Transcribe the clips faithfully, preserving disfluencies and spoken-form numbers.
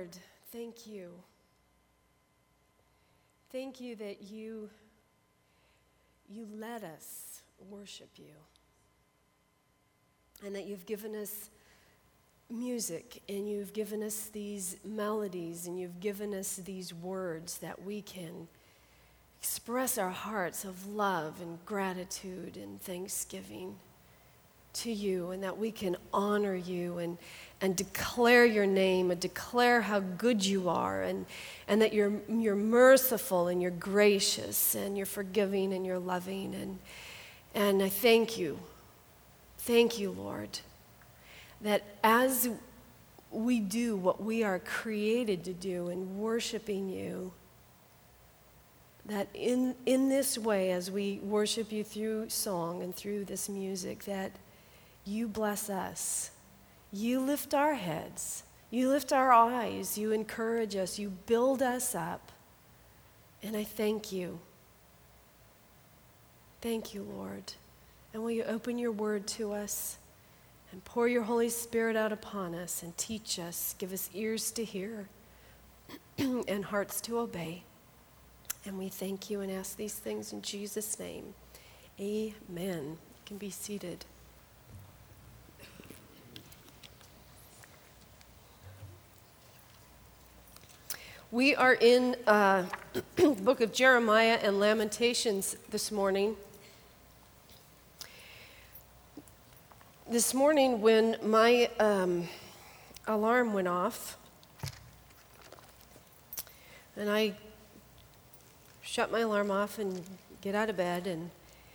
Lord, thank you. Thank you that you, you let us worship you. And that you've given us music, and you've given us these melodies, and you've given us these words that we can express our hearts of love and gratitude and thanksgiving to you, and that we can honor you and, and declare your name and declare how good you are, and, and that you're, you're merciful and you're gracious and you're forgiving and you're loving. And, and I thank you. Thank you, Lord, that as we do what we are created to do in worshiping you, that in, in this way, as we worship you through song and through this music, that you bless us. You lift our heads. You lift our eyes. You encourage us. You build us up. And I thank you. Thank you, Lord. And will you open your word to us and pour your Holy Spirit out upon us and teach us, give us ears to hear and hearts to obey. And we thank you and ask these things in Jesus' name. Amen. You can be seated. We are in uh, the book of Jeremiah and Lamentations this morning. This morning when my um, alarm went off, and I shut my alarm off and get out of bed, and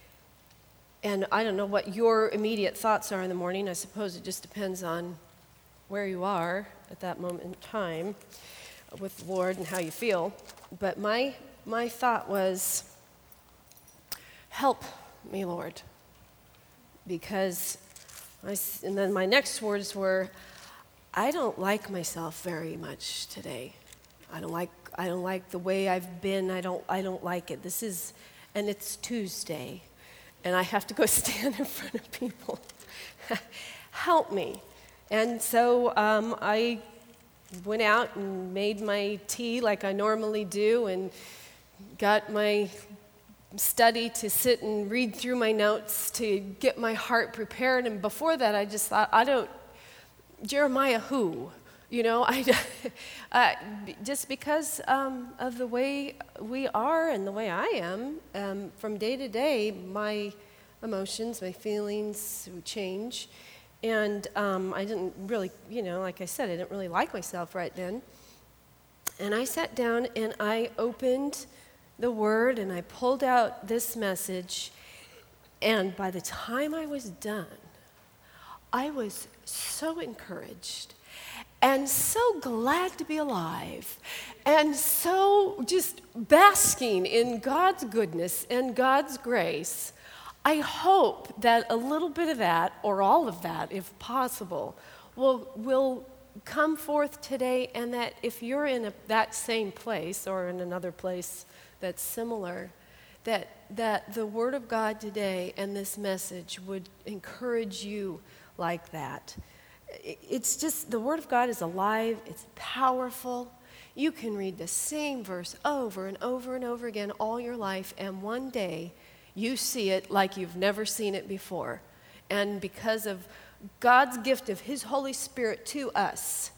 and I don't know what your immediate thoughts are in the morning. I suppose it just depends on where you are at that moment in time with the Lord and how you feel. But my my thought was, help me, Lord. Because, I, and then my next words were, I don't like myself very much today. I don't like I don't like the way I've been. I don't I don't like it. This is, and it's Tuesday, and I have to go stand in front of people. Help me. And so um, I went out and made my tea like I normally do, and got my study to sit and read through my notes to get my heart prepared. And before that, I just thought, I don't, Jeremiah who? You know, I, uh, just because um, of the way we are and the way I am, um, from day to day, my emotions, my feelings would change. And um, I didn't really, you know, like I said, I didn't really like myself right then. And I sat down and I opened the Word and I pulled out this message. And by the time I was done, I was so encouraged and so glad to be alive and so just basking in God's goodness and God's grace. I hope that a little bit of that, or all of that, if possible, will will come forth today, and that if you're in a, that same place or in another place that's similar, that that the Word of God today and this message would encourage you like that. It's just, the Word of God is alive, it's powerful. You can read the same verse over and over and over again all your life, and one day you see it like you've never seen it before. And because of God's gift of His Holy Spirit to us,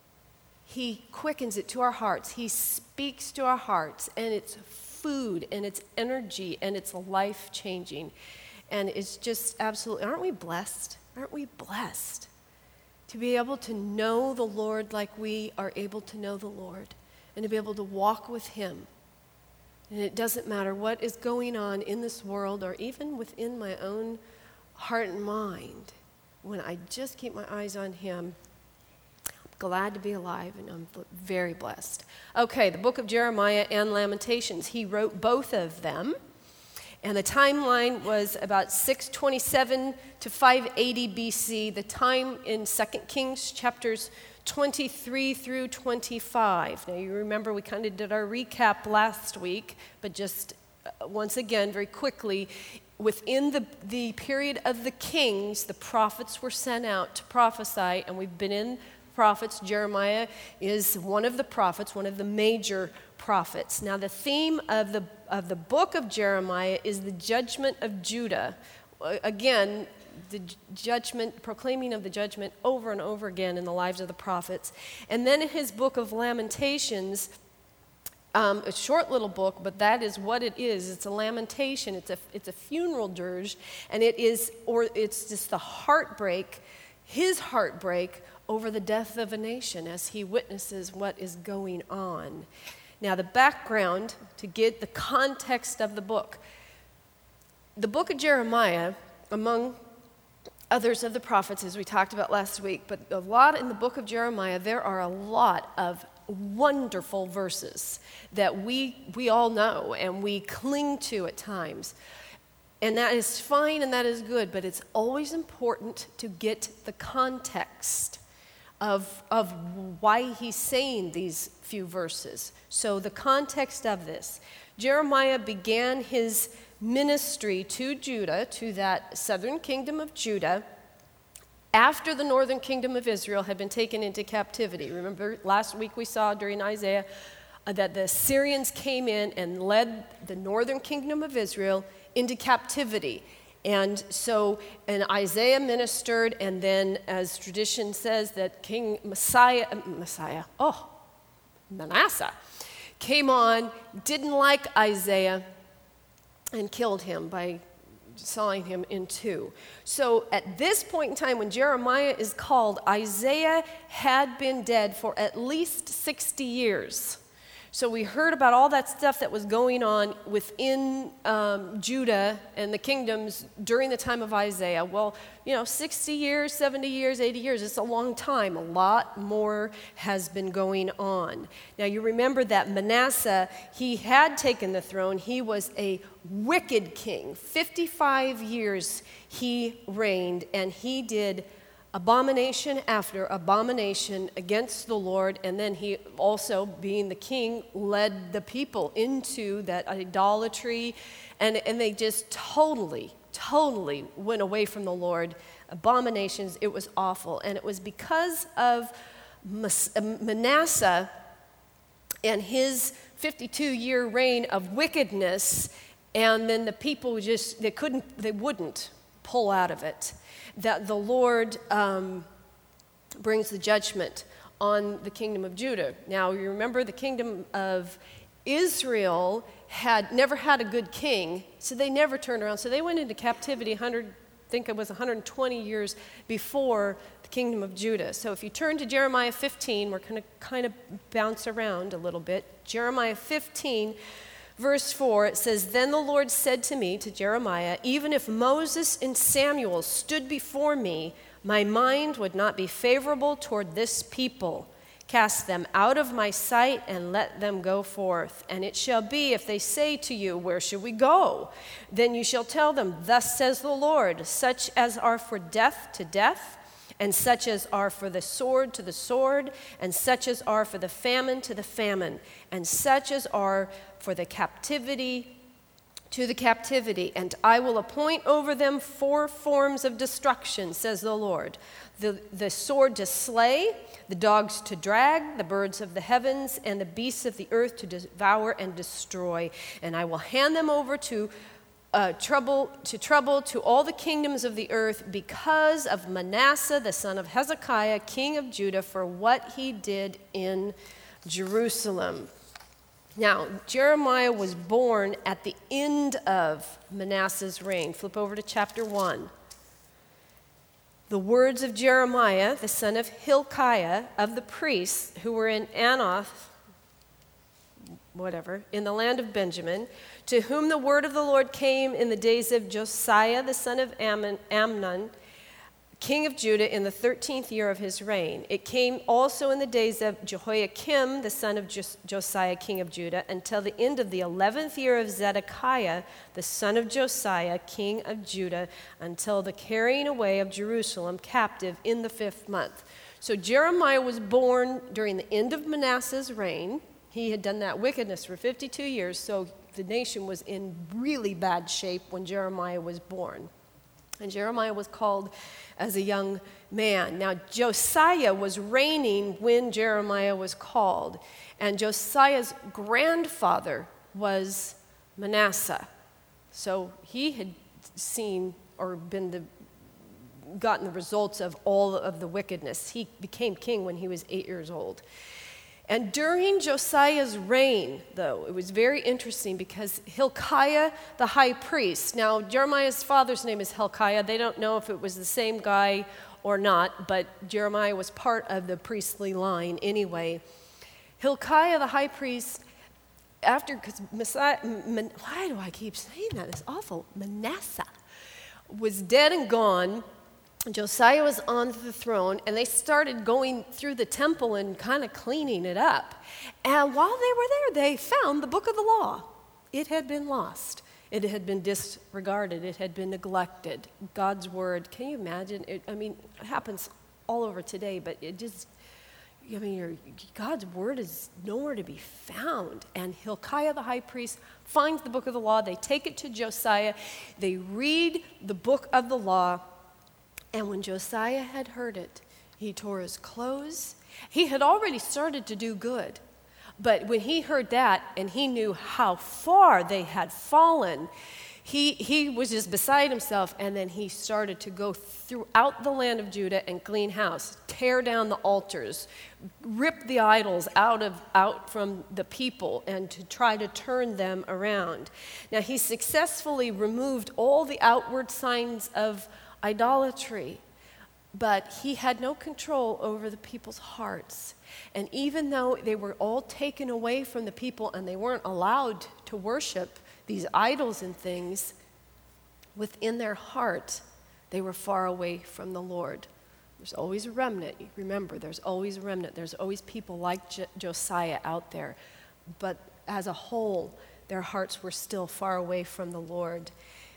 He quickens it to our hearts. He speaks to our hearts, and it's food, and it's energy, and it's life-changing. And it's just absolutely, aren't we blessed? Aren't we blessed to be able to know the Lord like we are able to know the Lord, and to be able to walk with Him? And it doesn't matter what is going on in this world or even within my own heart and mind. When I just keep my eyes on Him, I'm glad to be alive, and I'm very blessed. Okay, the book of Jeremiah and Lamentations. He wrote both of them. And the timeline was about six twenty-seven to five eighty B C. The time in Second Kings chapters twenty-three through twenty-five. Now you remember we kind of did our recap last week, but just uh, once again, very quickly, within the, the period of the kings, the prophets were sent out to prophesy, and we've been in prophets. Jeremiah is one of the prophets, one of the major prophets. Now, the theme of the, of the book of Jeremiah is the judgment of Judah. Again, the judgment, proclaiming of the judgment over and over again in the lives of the prophets. And then in his book of Lamentations, um, a short little book, but that is what it is. It's a lamentation. It's a it's a funeral dirge, and it is, or it's just the heartbreak, his heartbreak over the death of a nation as he witnesses what is going on. Now, the background to get the context of the book. The book of Jeremiah, among others of the prophets, as we talked about last week, but a lot in the book of Jeremiah, there are a lot of wonderful verses that we we all know and we cling to at times. And that is fine and that is good, but it's always important to get the context of, of why he's saying these few verses. So the context of this, Jeremiah began his ministry to Judah, to that southern kingdom of Judah, after the northern kingdom of Israel had been taken into captivity. Remember last week we saw during Isaiah uh, that the Syrians came in and led the northern kingdom of Israel into captivity. And so, and Isaiah ministered, and then as tradition says that King Messiah, Messiah, oh, Manasseh, came on, didn't like Isaiah, and killed him by sawing him in two. So at this point in time, when Jeremiah is called, Isaiah had been dead for at least sixty years. So we heard about all that stuff that was going on within um, Judah and the kingdoms during the time of Isaiah. Well, you know, sixty years, seventy years, eighty years, it's a long time. A lot more has been going on. Now, you remember that Manasseh, he had taken the throne. He was a wicked king. fifty-five years he reigned, and he did abomination after abomination against the Lord, and then he also, being the king, led the people into that idolatry, and, and they just totally, totally went away from the Lord. Abominations, it was awful, and it was because of Manasseh and his fifty-two-year reign of wickedness, and then the people just, they couldn't, they wouldn't pull out of it, that the Lord um, brings the judgment on the kingdom of Judah. Now, you remember the kingdom of Israel had never had a good king, so they never turned around. So they went into captivity, one hundred, I think it was one hundred twenty years before the kingdom of Judah. So if you turn to Jeremiah fifteen, we're going to kind of bounce around a little bit. Jeremiah fifteen, verse four, it says, "Then the Lord said to me," to Jeremiah, "even if Moses and Samuel stood before me, my mind would not be favorable toward this people. Cast them out of my sight and let them go forth. And it shall be, if they say to you, 'Where should we go?' then you shall tell them, 'Thus says the Lord, such as are for death to death, and such as are for the sword to the sword, and such as are for the famine to the famine, and such as are for the captivity to the captivity. And I will appoint over them four forms of destruction, says the Lord. The, the sword to slay, the dogs to drag, the birds of the heavens, and the beasts of the earth to devour and destroy. And I will hand them over to Uh, trouble to trouble to all the kingdoms of the earth because of Manasseh, the son of Hezekiah, king of Judah, for what he did in Jerusalem." Now, Jeremiah was born at the end of Manasseh's reign. Flip over to chapter one. The words of Jeremiah, the son of Hilkiah, of the priests who were in Anath, whatever, in the land of Benjamin, to whom the word of the Lord came in the days of Josiah, the son of Ammon, Amnon, king of Judah, in the thirteenth year of his reign. It came also in the days of Jehoiakim, the son of Jos- Josiah, king of Judah, until the end of the eleventh year of Zedekiah, the son of Josiah, king of Judah, until the carrying away of Jerusalem captive in the fifth month. So Jeremiah was born during the end of Manasseh's reign. He had done that wickedness for fifty-two years, so the nation was in really bad shape when Jeremiah was born. And Jeremiah was called as a young man. Now, Josiah was reigning when Jeremiah was called. And Josiah's grandfather was Manasseh. So he had seen or been the, gotten the results of all of the wickedness. He became king when he was eight years old. And during Josiah's reign, though, it was very interesting because Hilkiah, the high priest, now Jeremiah's father's name is Hilkiah. They don't know if it was the same guy or not, but Jeremiah was part of the priestly line anyway. Hilkiah, the high priest, after, because Messiah, Man, why do I keep saying that? It's awful. Manasseh was dead and gone. Josiah was on the throne, and they started going through the temple and kind of cleaning it up. And while they were there, they found the book of the law. It had been lost. It had been disregarded. It had been neglected. God's word, can you imagine? It, I mean, it happens all over today, but it just, I mean, your, God's word is nowhere to be found. And Hilkiah, the high priest, finds the book of the law. They take it to Josiah. They read the book of the law. And when Josiah had heard it, he tore his clothes. He had already started to do good. But when he heard that and he knew how far they had fallen, he, he was just beside himself. And then he started to go throughout the land of Judah and clean house, tear down the altars, rip the idols out of out from the people and to try to turn them around. Now, he successfully removed all the outward signs of idolatry, but he had no control over the people's hearts. And even though they were all taken away from the people and they weren't allowed to worship these idols and things, within their heart, they were far away from the Lord. There's always a remnant. Remember, there's always a remnant. There's always people like J- Josiah out there. But as a whole, their hearts were still far away from the Lord.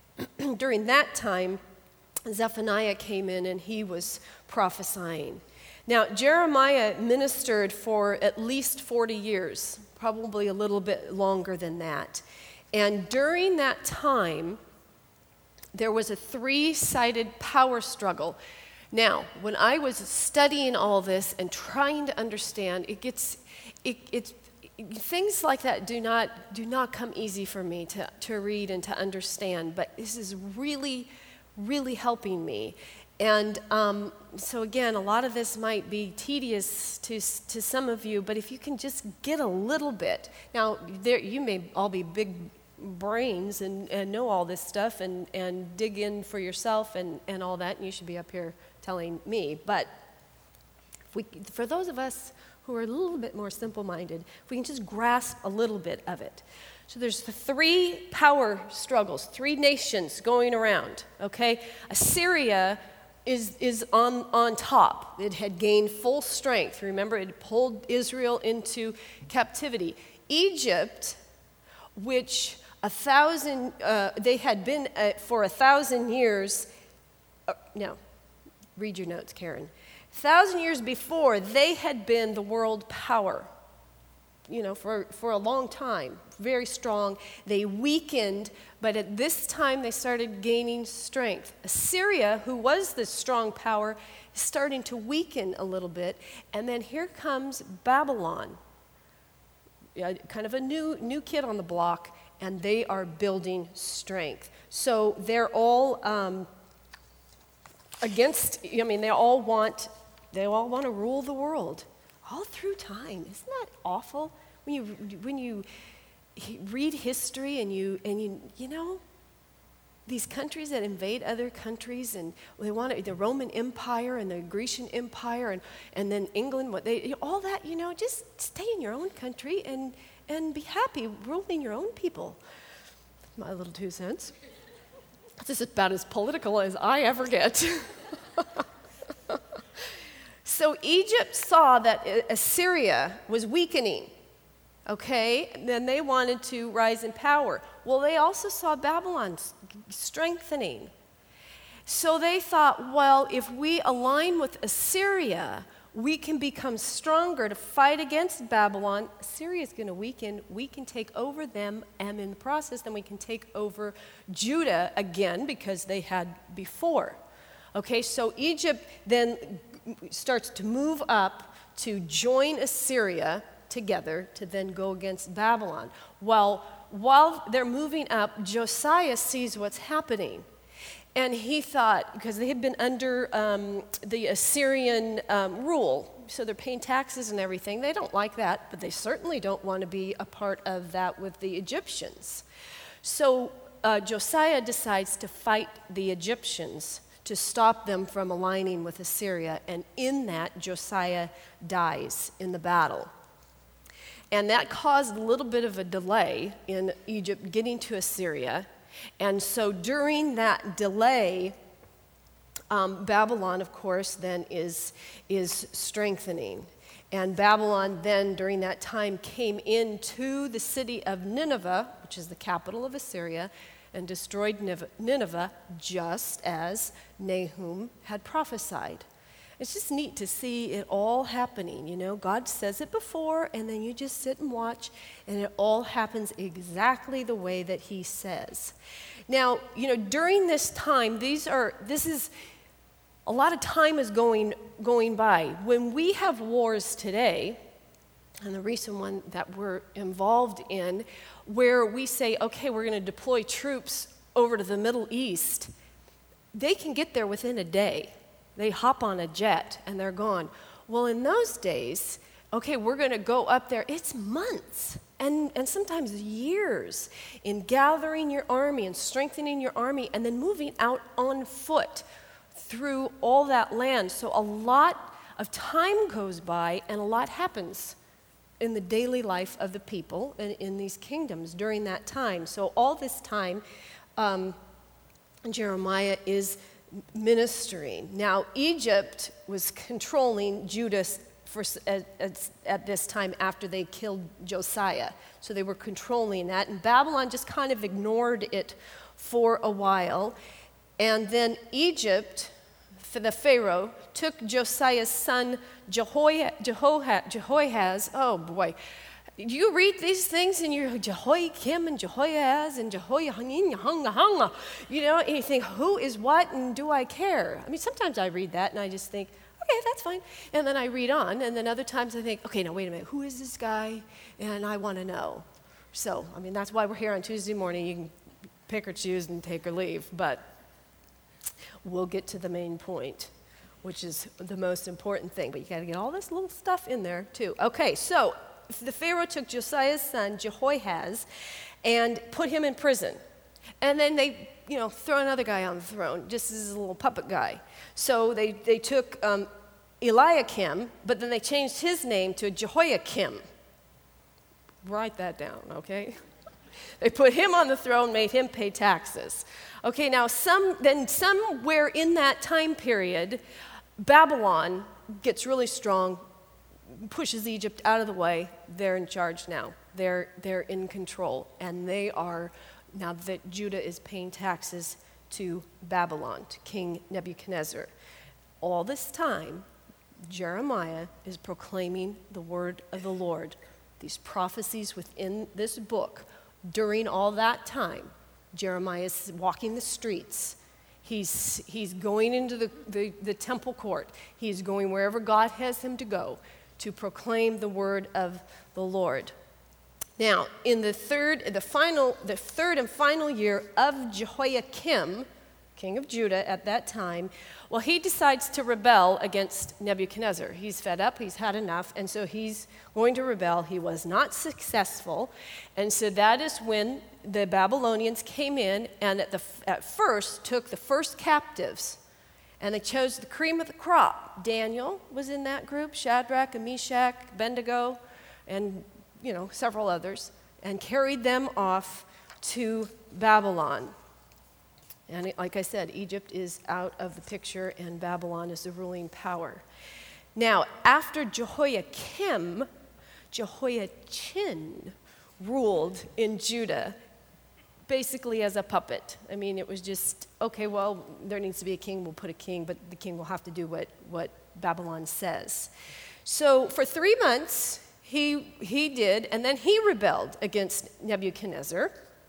During that time, Zephaniah came in and he was prophesying. Now, Jeremiah ministered for at least forty years, probably a little bit longer than that. And during that time, there was a three-sided power struggle. Now, when I was studying all this and trying to understand, it gets, it, it's, things like that do not, do not come easy for me to, to read and to understand, but this is really really helping me. And um, so again, a lot of this might be tedious to to some of you, but if you can just get a little bit. Now, there you may all be big brains and, and know all this stuff and, and dig in for yourself and, and all that, and you should be up here telling me. But if we, for those of us who are a little bit more simple-minded, if we can just grasp a little bit of it. So there's the three power struggles, three nations going around, okay? Assyria is, is on, on top. It had gained full strength. Remember, it pulled Israel into captivity. Egypt, which a thousand, uh, they had been uh, for a thousand years, uh, no, read your notes, Karen. A thousand years before, they had been the world power. You know, for, for a long time, very strong. They weakened, but at this time they started gaining strength. Assyria, who was this strong power, is starting to weaken a little bit. And then here comes Babylon, yeah, kind of a new, new kid on the block, and they are building strength. So they're all um, against, I mean, they all want, they all want to rule the world. All through time. Isn't that awful? When you when you read history and you and you you know these countries that invade other countries and they want to, the Roman Empire and the Grecian Empire and, and then England, what they all that, you know, just stay in your own country and and be happy ruling your own people. My little two cents. This is about as political as I ever get. So Egypt saw that Assyria was weakening, okay? And then they wanted to rise in power. Well, they also saw Babylon strengthening. So they thought, well, if we align with Assyria, we can become stronger to fight against Babylon. Syria is going to weaken. We can take over them, and in the process, then we can take over Judah again because they had before. Okay, so Egypt then starts to move up to join Assyria together to then go against Babylon. While, while they're moving up, Josiah sees what's happening. And he thought, because they had been under um, the Assyrian um, rule, so they're paying taxes and everything. They don't like that, but they certainly don't want to be a part of that with the Egyptians. So uh, Josiah decides to fight the Egyptians to stop them from aligning with Assyria. And in that, Josiah dies in the battle. And that caused a little bit of a delay in Egypt getting to Assyria. And so during that delay, um, Babylon, of course, then is, is strengthening. And Babylon then, during that time, came into the city of Nineveh, which is the capital of Assyria, and destroyed Nineveh just as Nahum had prophesied. It's just neat to see it all happening, you know. God says it before, and then you just sit and watch, and it all happens exactly the way that he says. Now, you know, during this time, these are, this is, a lot of time is going, going by. When we have wars today, and the recent one that we're involved in, where we say, okay, we're going to deploy troops over to the Middle East, they can get there within a day. They hop on a jet and they're gone. Well, in those days, okay, we're going to go up there. It's months and, and sometimes years in gathering your army and strengthening your army and then moving out on foot through all that land. So a lot of time goes by and a lot happens in the daily life of the people and in these kingdoms during that time. So all this time, um, Jeremiah is ministering. Now, Egypt was controlling Judah for, at, at, at this time after they killed Josiah. So they were controlling that. And Babylon just kind of ignored it for a while. And then Egypt, for the Pharaoh, took Josiah's son Jehoiah, Jehoah, Jehoahaz. Oh, boy. You read these things and you're Jehoiakim and Jehoiahaz and Jehoiahang, you know, and you think, who is what and do I care? I mean, sometimes I read that and I just think, okay, that's fine. And then I read on, and then other times I think, okay, now wait a minute, who is this guy? And I want to know. So, I mean, that's why we're here on Tuesday morning. You can pick or choose and take or leave, but we'll get to the main point, which is the most important thing. But you got to get all this little stuff in there, too. Okay, so the Pharaoh took Josiah's son, Jehoahaz, and put him in prison. And then they, you know, throw another guy on the throne, just as a little puppet guy. So they, they took um, Eliakim, but then they changed his name to Jehoiakim. Write that down, okay? They put him on the throne, made him pay taxes. Okay, now some then somewhere in that time period, Babylon gets really strong, pushes Egypt out of the way. They're in charge now. They're, they're in control. And they are, now that Judah is paying taxes to Babylon, to King Nebuchadnezzar. All this time, Jeremiah is proclaiming the word of the Lord. These prophecies within this book, during all that time, Jeremiah is walking the streets. He's, he's going into the, the, the temple court. He's going wherever God has him to go to proclaim the word of the Lord. Now, in the third, the final, the third and final year of Jehoiakim, king of Judah at that time, well, he decides to rebel against Nebuchadnezzar. He's fed up, he's had enough, and so he's going to rebel. He was not successful, and so that is when the Babylonians came in and at, the, at first took the first captives. And they chose the cream of the crop. Daniel was in that group, Shadrach and Meshach, Abednego, and, you know, several others, and carried them off to Babylon. And it, like I said, Egypt is out of the picture, and Babylon is the ruling power. Now, after Jehoiakim, Jehoiachin ruled in Judah, basically as a puppet. I mean, it was just, okay, well, there needs to be a king, we'll put a king, but the king will have to do what, what Babylon says. So for three months, he, he did, and then he rebelled against Nebuchadnezzar.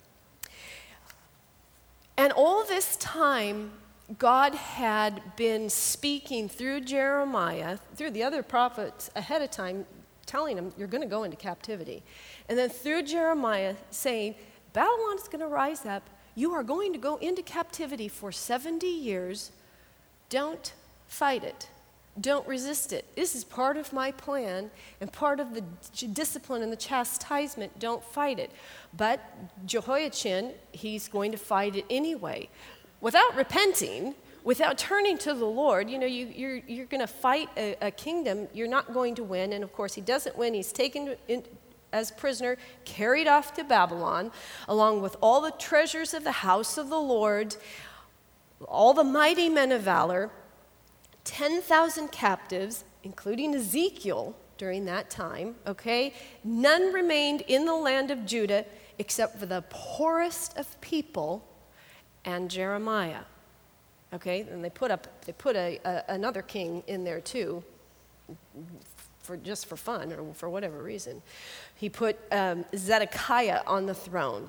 And all this time, God had been speaking through Jeremiah, through the other prophets ahead of time, telling him, you're going to go into captivity. And then through Jeremiah saying, Babylon is going to rise up. You are going to go into captivity for seventy years. Don't fight it. Don't resist it. This is part of my plan and part of the discipline and the chastisement. Don't fight it. But Jehoiachin, he's going to fight it anyway. Without repenting, without turning to the Lord, you know, you, you're, you're going to fight a, a kingdom, you're not going to win. And of course, he doesn't win. He's taken in, as prisoner, carried off to Babylon, along with all the treasures of the house of the Lord, all the mighty men of valor, ten thousand captives, including Ezekiel during that time, okay? None remained in the land of Judah except for the poorest of people and Jeremiah. Okay, and they put up they put a, a another king in there too, for just for fun or for whatever reason. He put um, Zedekiah on the throne.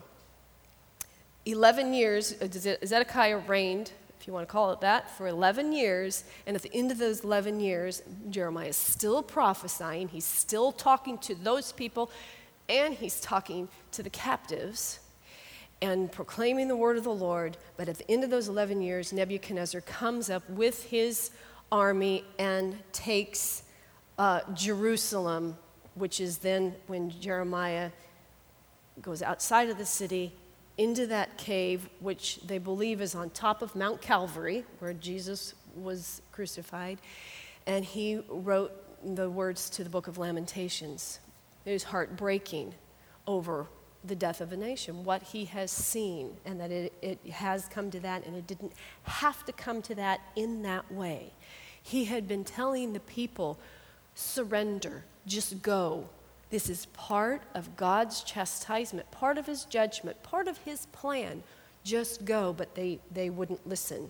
Eleven years Zedekiah reigned, if you want to call it that, for eleven years. And at the end of those eleven years, Jeremiah is still prophesying. He's still talking to those people, and he's talking to the captives and proclaiming the word of the Lord. But at the end of those eleven years, Nebuchadnezzar comes up with his army and takes uh, Jerusalem, which is then when Jeremiah goes outside of the city into that cave, which they believe is on top of Mount Calvary, where Jesus was crucified, and he wrote the words to the book of Lamentations. It was heartbreaking over the death of a nation, what he has seen, and that it, it has come to that, and it didn't have to come to that in that way. He had been telling the people, surrender, just go. This is part of God's chastisement, part of his judgment, part of his plan. Just go, but they, they wouldn't listen.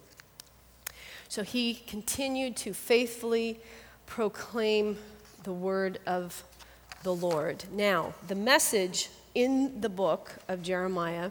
So he continued to faithfully proclaim the word of the Lord. Now, the message in the book of Jeremiah,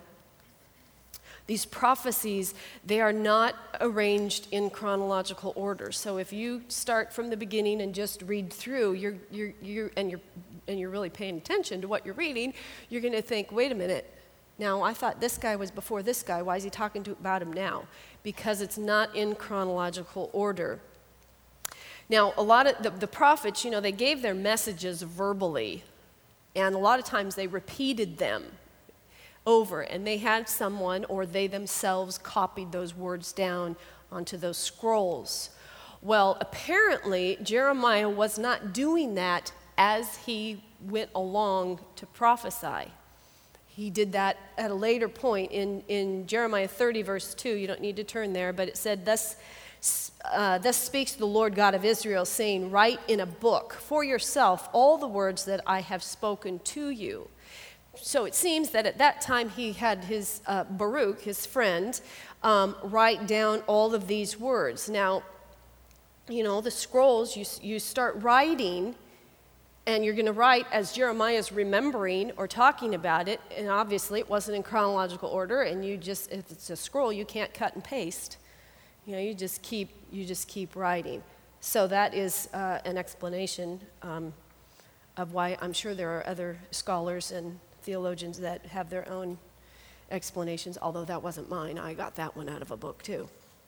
these prophecies, they are not arranged in chronological order. So if you start from the beginning and just read through, you're, you're, you're, and, you're, and you're really paying attention to what you're reading, you're going to think, wait a minute, now I thought this guy was before this guy. Why is he talking to, about him now? Because it's not in chronological order. Now, a lot of the, the prophets, you know, they gave their messages verbally. And a lot of times they repeated them over, and they had someone or they themselves copied those words down onto those scrolls. Well, apparently Jeremiah was not doing that as he went along to prophesy. He did that at a later point in, in Jeremiah thirty, verse two. You don't need to turn there, but it said, Thus Uh, thus speaks the Lord God of Israel, saying, write in a book for yourself all the words that I have spoken to you. So it seems that at that time he had his uh, Baruch, his friend, um, write down all of these words. Now, you know, the scrolls, you, you start writing, and you're going to write as Jeremiah's remembering or talking about it, and obviously it wasn't in chronological order, and you just, if it's a scroll, you can't cut and paste. You know, you just keep you just keep writing. So that is uh, an explanation um, of why I'm sure there are other scholars and theologians that have their own explanations, although that wasn't mine. I got that one out of a book too.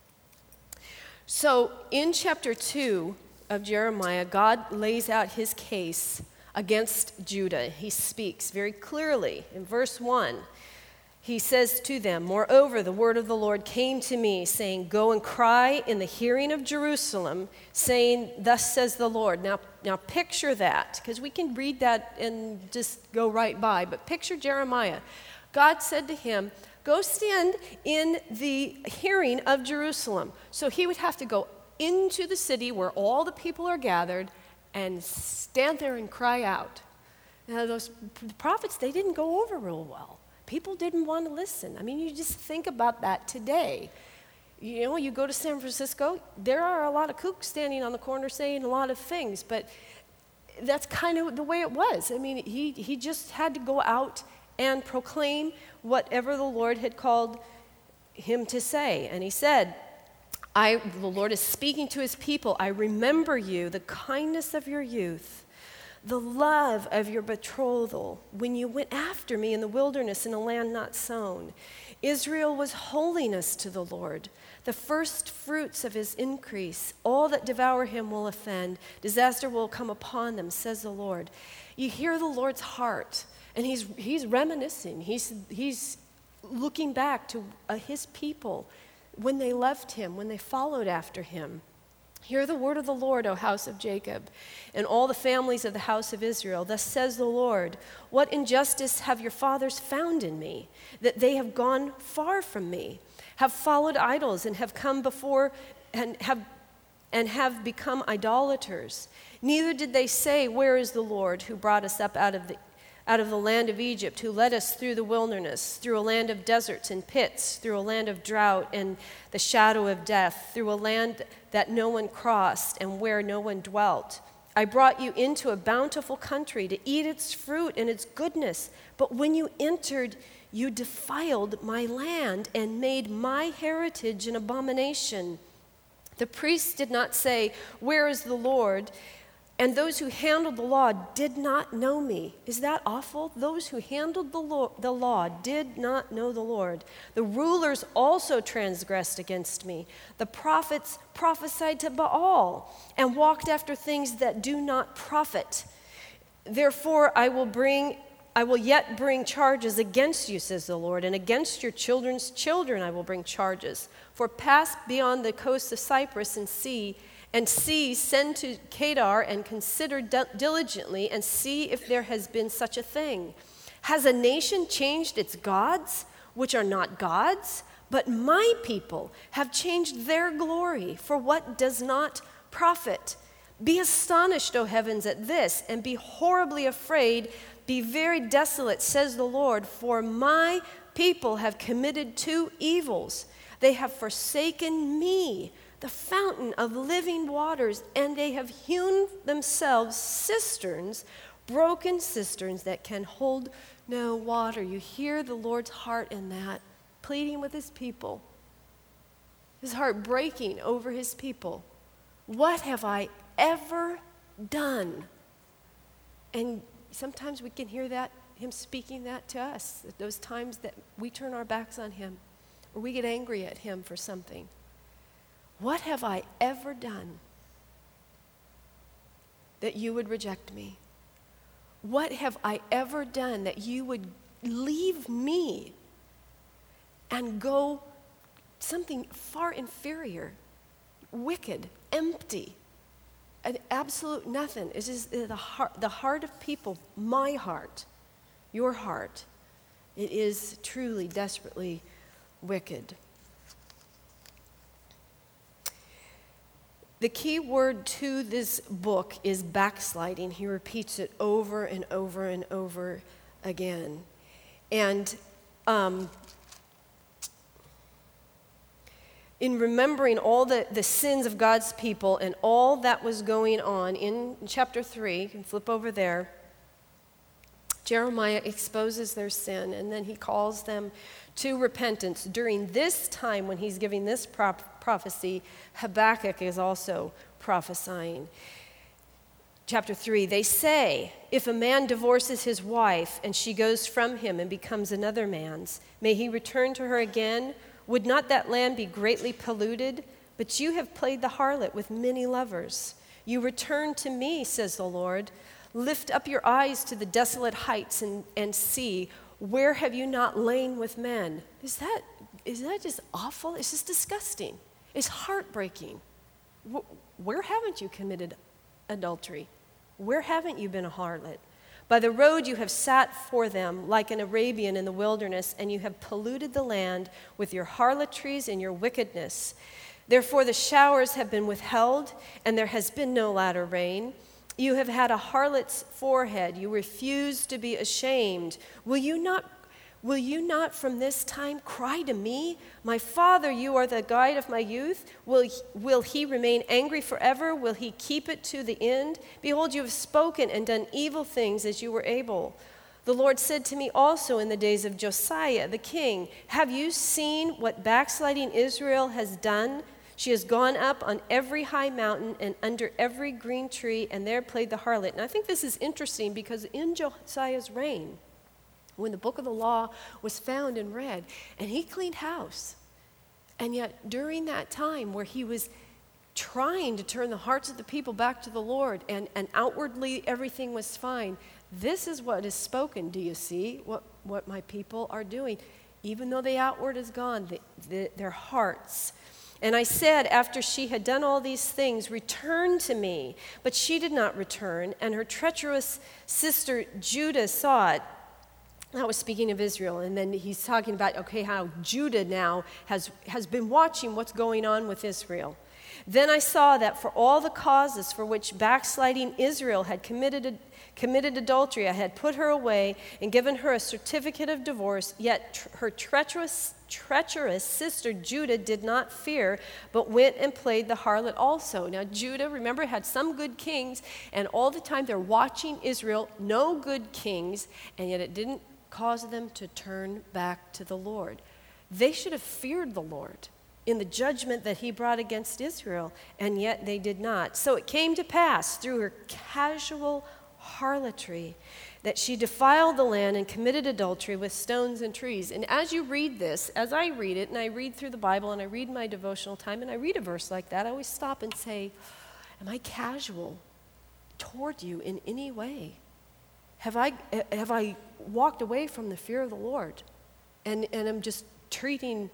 So in chapter two of Jeremiah, God lays out his case against Judah. He speaks very clearly in verse one. He says to them, moreover, the word of the Lord came to me, saying, go and cry in the hearing of Jerusalem, saying, thus says the Lord. Now, now picture that, because we can read that and just go right by, but picture Jeremiah. God said to him, go stand in the hearing of Jerusalem. So he would have to go into the city where all the people are gathered and stand there and cry out. Now, those prophets, they didn't go over real well. People didn't want to listen. I mean, you just think about that today. You know, you go to San Francisco, there are a lot of kooks standing on the corner saying a lot of things, but that's kind of the way it was. I mean, he, he just had to go out and proclaim whatever the Lord had called him to say. And he said, I, the Lord is speaking to his people, I remember you, the kindness of your youth, the love of your betrothal, when you went after me in the wilderness in a land not sown. Israel was holiness to the Lord, the first fruits of his increase. All that devour him will offend. Disaster will come upon them, says the Lord. You hear the Lord's heart, and he's, he's reminiscing. He's, he's looking back to uh, his people when they loved him, when they followed after him. Hear the word of the Lord, O house of Jacob, and all the families of the house of Israel. Thus says the Lord, what injustice have your fathers found in me, that they have gone far from me, have followed idols, and have come before and have and have become idolaters. Neither did they say, where is the Lord who brought us up out of the out of the land of Egypt, who led us through the wilderness, through a land of deserts and pits, through a land of drought and the shadow of death, through a land that no one crossed and where no one dwelt. I brought you into a bountiful country to eat its fruit and its goodness. But when you entered, you defiled my land and made my heritage an abomination. The priests did not say, where is the Lord? And those who handled the law did not know me. Is that awful? Those who handled the law, the law did not know the Lord. The rulers also transgressed against me. The prophets prophesied to Baal and walked after things that do not profit. Therefore, I will bring, I will yet bring charges against you, says the Lord, and against your children's children I will bring charges. For pass beyond the coasts of Cyprus and see, and see, send to Kedar and consider diligently and see if there has been such a thing. Has a nation changed its gods, which are not gods? But my people have changed their glory for what does not profit. Be astonished, O heavens, at this, and be horribly afraid. Be very desolate, says the Lord, for my people have committed two evils. They have forsaken me, the fountain of living waters, and they have hewn themselves cisterns, broken cisterns that can hold no water. You hear the Lord's heart in that, pleading with his people, his heart breaking over his people. What have I ever done? And sometimes we can hear that, him speaking that to us, at those times that we turn our backs on him, or we get angry at him for something. What have I ever done that you would reject me? What have I ever done that you would leave me and go something far inferior, wicked, empty, an absolute nothing? It's just the heart, the heart of people, my heart, your heart. It is truly, desperately wicked. The key word to this book is backsliding. He repeats it over and over and over again. And um, in remembering all the, the sins of God's people and all that was going on in chapter three, you can flip over there, Jeremiah exposes their sin, and then he calls them to repentance. During this time when he's giving this prop- prophecy, Habakkuk is also prophesying. Chapter three, they say, if a man divorces his wife and she goes from him and becomes another man's, may he return to her again? Would not that land be greatly polluted? But you have played the harlot with many lovers. You return to me, says the Lord. Lift up your eyes to the desolate heights and, and see, where have you not lain with men? Is that, is that just awful? It's just disgusting. It's heartbreaking. Where haven't you committed adultery? Where haven't you been a harlot? By the road you have sat for them like an Arabian in the wilderness, and you have polluted the land with your harlotries and your wickedness. Therefore the showers have been withheld, and there has been no latter rain. You have had a harlot's forehead. You refuse to be ashamed. Will you not, Will you not from this time cry to me, 'My father, you are the guide of my youth'? Will, will he remain angry forever? Will he keep it to the end? Behold, you have spoken and done evil things as you were able. The Lord said to me also in the days of Josiah the king, 'Have you seen what backsliding Israel has done? She has gone up on every high mountain and under every green tree, and there played the harlot.'" And I think this is interesting because in Josiah's reign, when the book of the law was found and read, and he cleaned house, and yet during that time where he was trying to turn the hearts of the people back to the Lord, and, and outwardly everything was fine, this is what is spoken. Do you see what, what my people are doing? Even though the outward is gone, the, the, their hearts. "And I said, after she had done all these things, 'Return to me.' But she did not return, and her treacherous sister Judah saw it." That was speaking of Israel. And then he's talking about, okay, how Judah now has, has been watching what's going on with Israel. "Then I saw that for all the causes for which backsliding Israel had committed committed adultery, I had put her away and given her a certificate of divorce, yet tr- her treacherous, treacherous sister Judah did not fear, but went and played the harlot also." Now Judah, remember, had some good kings, and all the time they're watching Israel, no good kings, and yet it didn't cause them to turn back to the Lord. They should have feared the Lord in the judgment that he brought against Israel, and yet they did not. "So it came to pass through her casual harlotry that she defiled the land and committed adultery with stones and trees." And as you read this, as I read it, and I read through the Bible, and I read my devotional time, and I read a verse like that, I always stop and say, am I casual toward you in any way? Have I, have I walked away from the fear of the Lord? And, and I'm just treating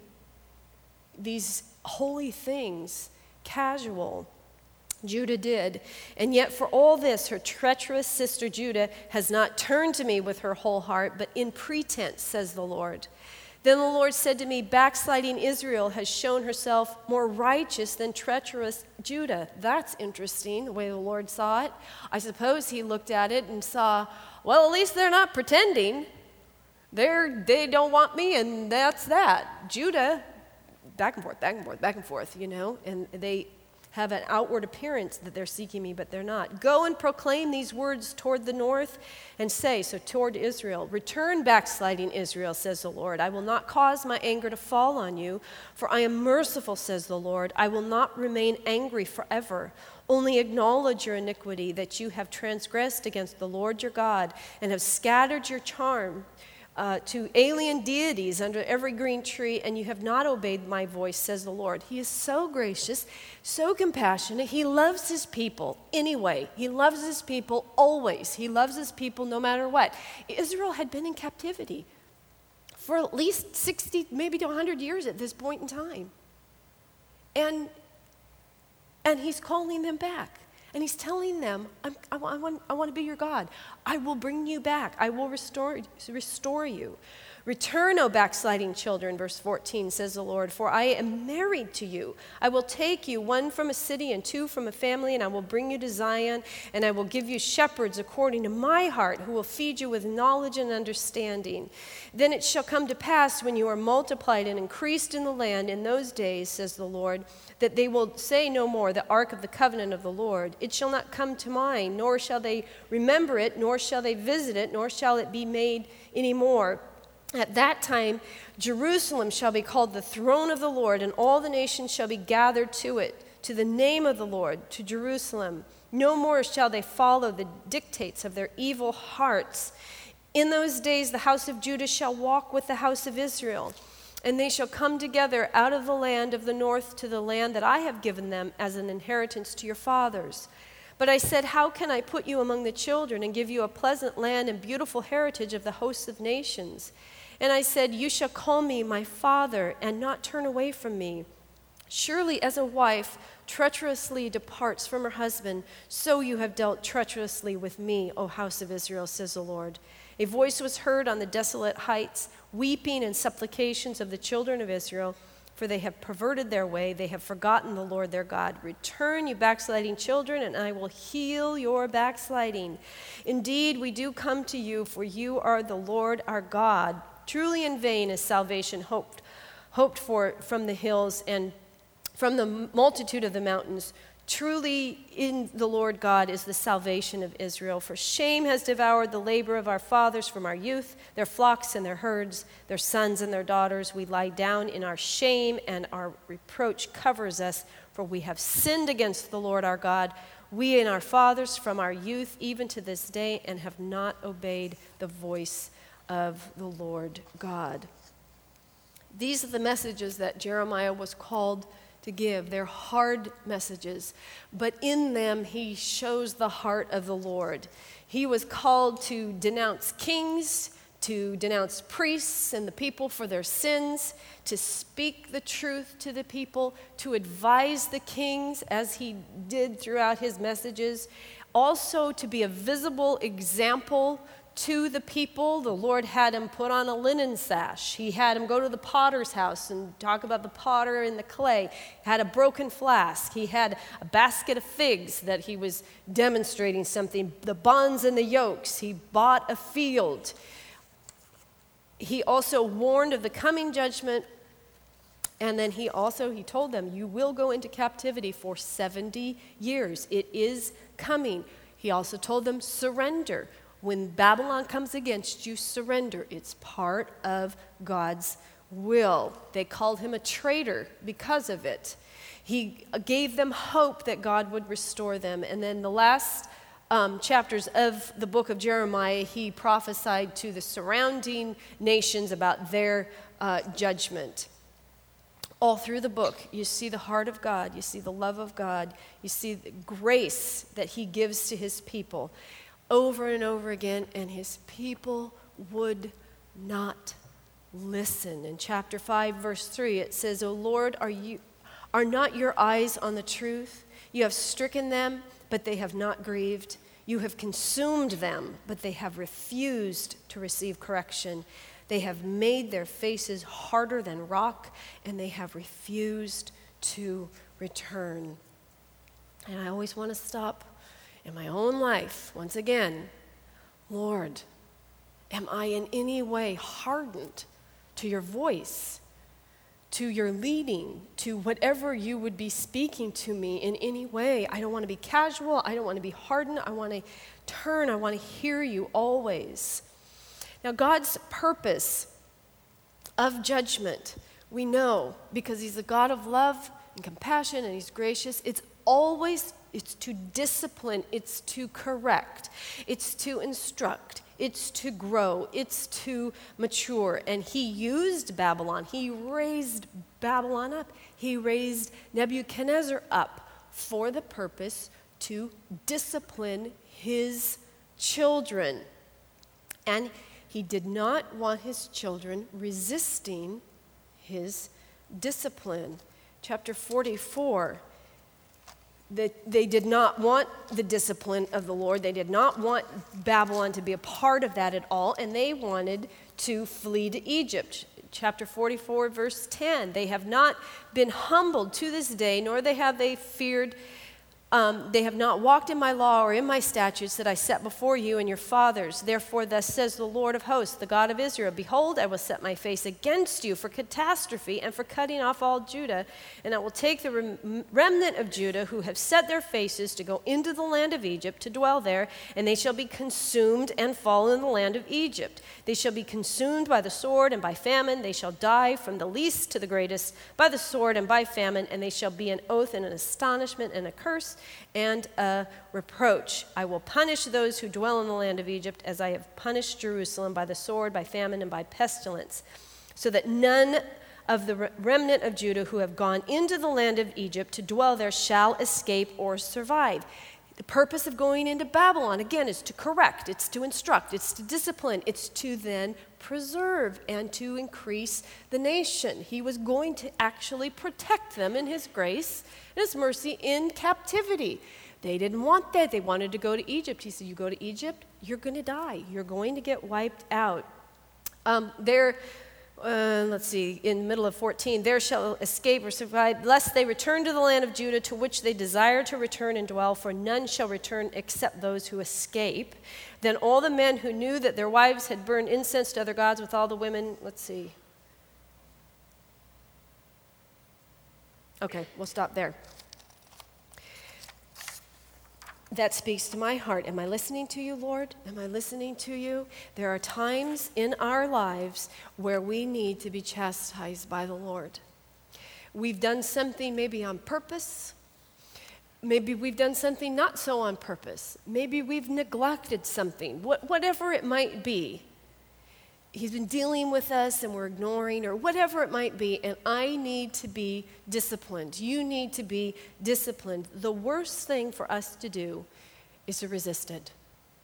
these holy things casual. Judah did. "And yet for all this, her treacherous sister Judah has not turned to me with her whole heart, but in pretense, says the Lord. Then the Lord said to me, backsliding Israel has shown herself more righteous than treacherous Judah." That's interesting, the way the Lord saw it. I suppose he looked at it and saw, well, at least they're not pretending. They're, they don't want me, and that's that. Judah, back and forth, back and forth, back and forth, you know, and they have an outward appearance that they're seeking me, but they're not. "Go and proclaim these words toward the north and say," so toward Israel, "Return, backsliding Israel, says the Lord. I will not cause my anger to fall on you, for I am merciful, says the Lord. I will not remain angry forever. Only acknowledge your iniquity, that you have transgressed against the Lord your God and have scattered your charm Uh, to alien deities under every green tree, and you have not obeyed my voice, says the Lord." He is so gracious, so compassionate. He loves his people anyway. He loves his people always. He loves his people no matter what. Israel had been in captivity for at least sixty, maybe to one hundred years at this point in time. And, and he's calling them back. And he's telling them, I'm, I, I, want, I want to be your God. I will bring you back. I will restore, restore you. "Return, O backsliding children," verse fourteen, says the Lord, "for I am married to you. I will take you, one from a city and two from a family, and I will bring you to Zion, and I will give you shepherds according to my heart, who will feed you with knowledge and understanding. Then it shall come to pass, when you are multiplied and increased in the land in those days, says the Lord, that they will say no more, 'The ark of the covenant of the Lord.' It shall not come to mind, nor shall they remember it, nor shall they visit it, nor shall it be made any more. At that time, Jerusalem shall be called the throne of the Lord, and all the nations shall be gathered to it, to the name of the Lord, to Jerusalem. No more shall they follow the dictates of their evil hearts. In those days, the house of Judah shall walk with the house of Israel, and they shall come together out of the land of the north to the land that I have given them as an inheritance to your fathers. But I said, how can I put you among the children and give you a pleasant land and beautiful heritage of the hosts of nations? And I said, you shall call me my father and not turn away from me. Surely as a wife treacherously departs from her husband, so you have dealt treacherously with me, O house of Israel, says the Lord. A voice was heard on the desolate heights, weeping and supplications of the children of Israel, for they have perverted their way, they have forgotten the Lord their God. Return, you backsliding children, and I will heal your backsliding. Indeed, we do come to you, for you are the Lord our God. Truly in vain is salvation hoped, hoped for from the hills and from the multitude of the mountains. Truly in the Lord God is the salvation of Israel. For shame has devoured the labor of our fathers from our youth, their flocks and their herds, their sons and their daughters. We lie down in our shame, and our reproach covers us, for we have sinned against the Lord our God, we and our fathers from our youth even to this day, and have not obeyed the voice of the Lord God. These are the messages that Jeremiah was called to give. They're hard messages, but in them he shows the heart of the Lord. He was called to denounce kings, to denounce priests and the people for their sins, to speak the truth to the people, to advise the kings as he did throughout his messages, also to be a visible example to the people. The Lord had him put on a linen sash. He had him go to the potter's house and talk about the potter and the clay. He had a broken flask. He had a basket of figs that he was demonstrating something. The bonds and the yokes. He bought a field. He also warned of the coming judgment. And then he also, he told them, you will go into captivity for seventy years. It is coming. He also told them, surrender. When Babylon comes against you, surrender. It's part of God's will. They called him a traitor because of it. He gave them hope that God would restore them. And then the last um, chapters of the book of Jeremiah, he prophesied to the surrounding nations about their uh, judgment. All through the book, you see the heart of God. You see the love of God. You see the grace that he gives to his people. Over and over again, and his people would not listen. In chapter five, verse three, it says, O Lord, are you are not your eyes on the truth? You have stricken them, but they have not grieved. You have consumed them, but they have refused to receive correction. They have made their faces harder than rock, and they have refused to return. And I always want to stop in my own life, once again, Lord, am I in any way hardened to your voice, to your leading, to whatever you would be speaking to me in any way? I don't want to be casual. I don't want to be hardened. I want to turn. I want to hear you always. Now, God's purpose of judgment, we know, because he's a God of love and compassion and he's gracious, it's always It's to discipline, it's to correct, it's to instruct, it's to grow, it's to mature. And he used Babylon. He raised Babylon up. He raised Nebuchadnezzar up for the purpose to discipline his children. And he did not want his children resisting his discipline. Chapter forty-four. That they did not want the discipline of the Lord. They did not want Babylon to be a part of that at all, and they wanted to flee to Egypt. Chapter forty-four, verse ten, they have not been humbled to this day, nor they have they feared, um, they have not walked in my law or in my statutes that I set before you and your fathers. Therefore, thus says the Lord of hosts, the God of Israel, behold, I will set my face against you for catastrophe and for cutting off all Judah, and I will take the rem- remnant of Judah who have set their faces to go into the land of Egypt to dwell there, and they shall be consumed and fall in the land of Egypt. They shall be consumed by the sword and by famine. They shall die from the least to the greatest by the sword and by famine, and they shall be an oath and an astonishment and a curse and a reproach. I will punish those who dwell in the land of Egypt as I have punished Jerusalem by the sword, by famine, and by pestilence, so that none of the remnant of Judah who have gone into the land of Egypt to dwell there shall escape or survive. The purpose of going into Babylon, again, is to correct, it's to instruct, it's to discipline, it's to then preserve and to increase the nation. He was going to actually protect them in his grace and his mercy in captivity. They didn't want that. They wanted to go to Egypt. He said, you go to Egypt, you're going to die. You're going to get wiped out. Um, there, Uh, let's see, in the middle of fourteen, there shall escape or survive, lest they return to the land of Judah to which they desire to return and dwell, for none shall return except those who escape. Then all the men who knew that their wives had burned incense to other gods with all the women, let's see. Okay, we'll stop there. That speaks to my heart. Am I listening to you, Lord? Am I listening to you? There are times in our lives where we need to be chastised by the Lord. We've done something maybe on purpose. Maybe we've done something not so on purpose. Maybe we've neglected something, what, whatever it might be. He's been dealing with us and we're ignoring, or whatever it might be, and I need to be disciplined. You need to be disciplined. The worst thing for us to do is to resist it,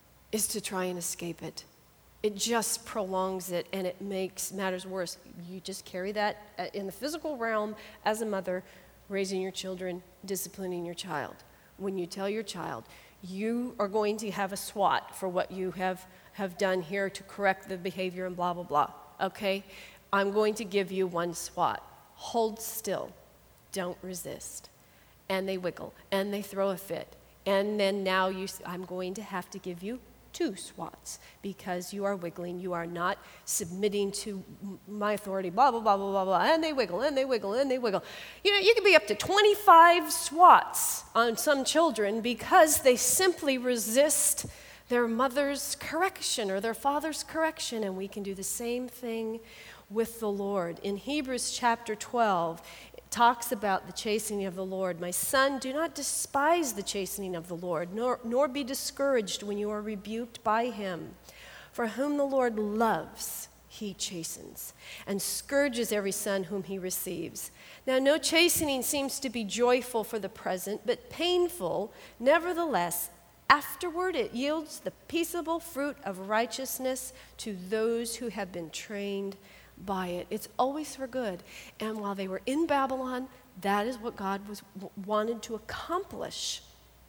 is to try and escape it. It just prolongs it and it makes matters worse. You just carry that in the physical realm as a mother, raising your children, disciplining your child. When you tell your child, you are going to have a SWAT for what you have have done here to correct the behavior and blah, blah, blah, okay? I'm going to give you one SWAT. Hold still. Don't resist. And they wiggle, and they throw a fit. And then now you, I'm going to have to give you two SWATs because you are wiggling. You are not submitting to my authority, blah, blah, blah, blah, blah, blah. And they wiggle, and they wiggle, and they wiggle. You know, you can be up to twenty-five SWATs on some children because they simply resist their mother's correction or their father's correction, and we can do the same thing with the Lord. In Hebrews chapter twelve, it talks about the chastening of the Lord. My son, do not despise the chastening of the Lord, nor, nor be discouraged when you are rebuked by him. For whom the Lord loves, he chastens, and scourges every son whom he receives. Now, no chastening seems to be joyful for the present, but painful. Nevertheless, afterward, it yields the peaceable fruit of righteousness to those who have been trained by it. It's always for good. And while they were in Babylon, that is what God was wanted to accomplish.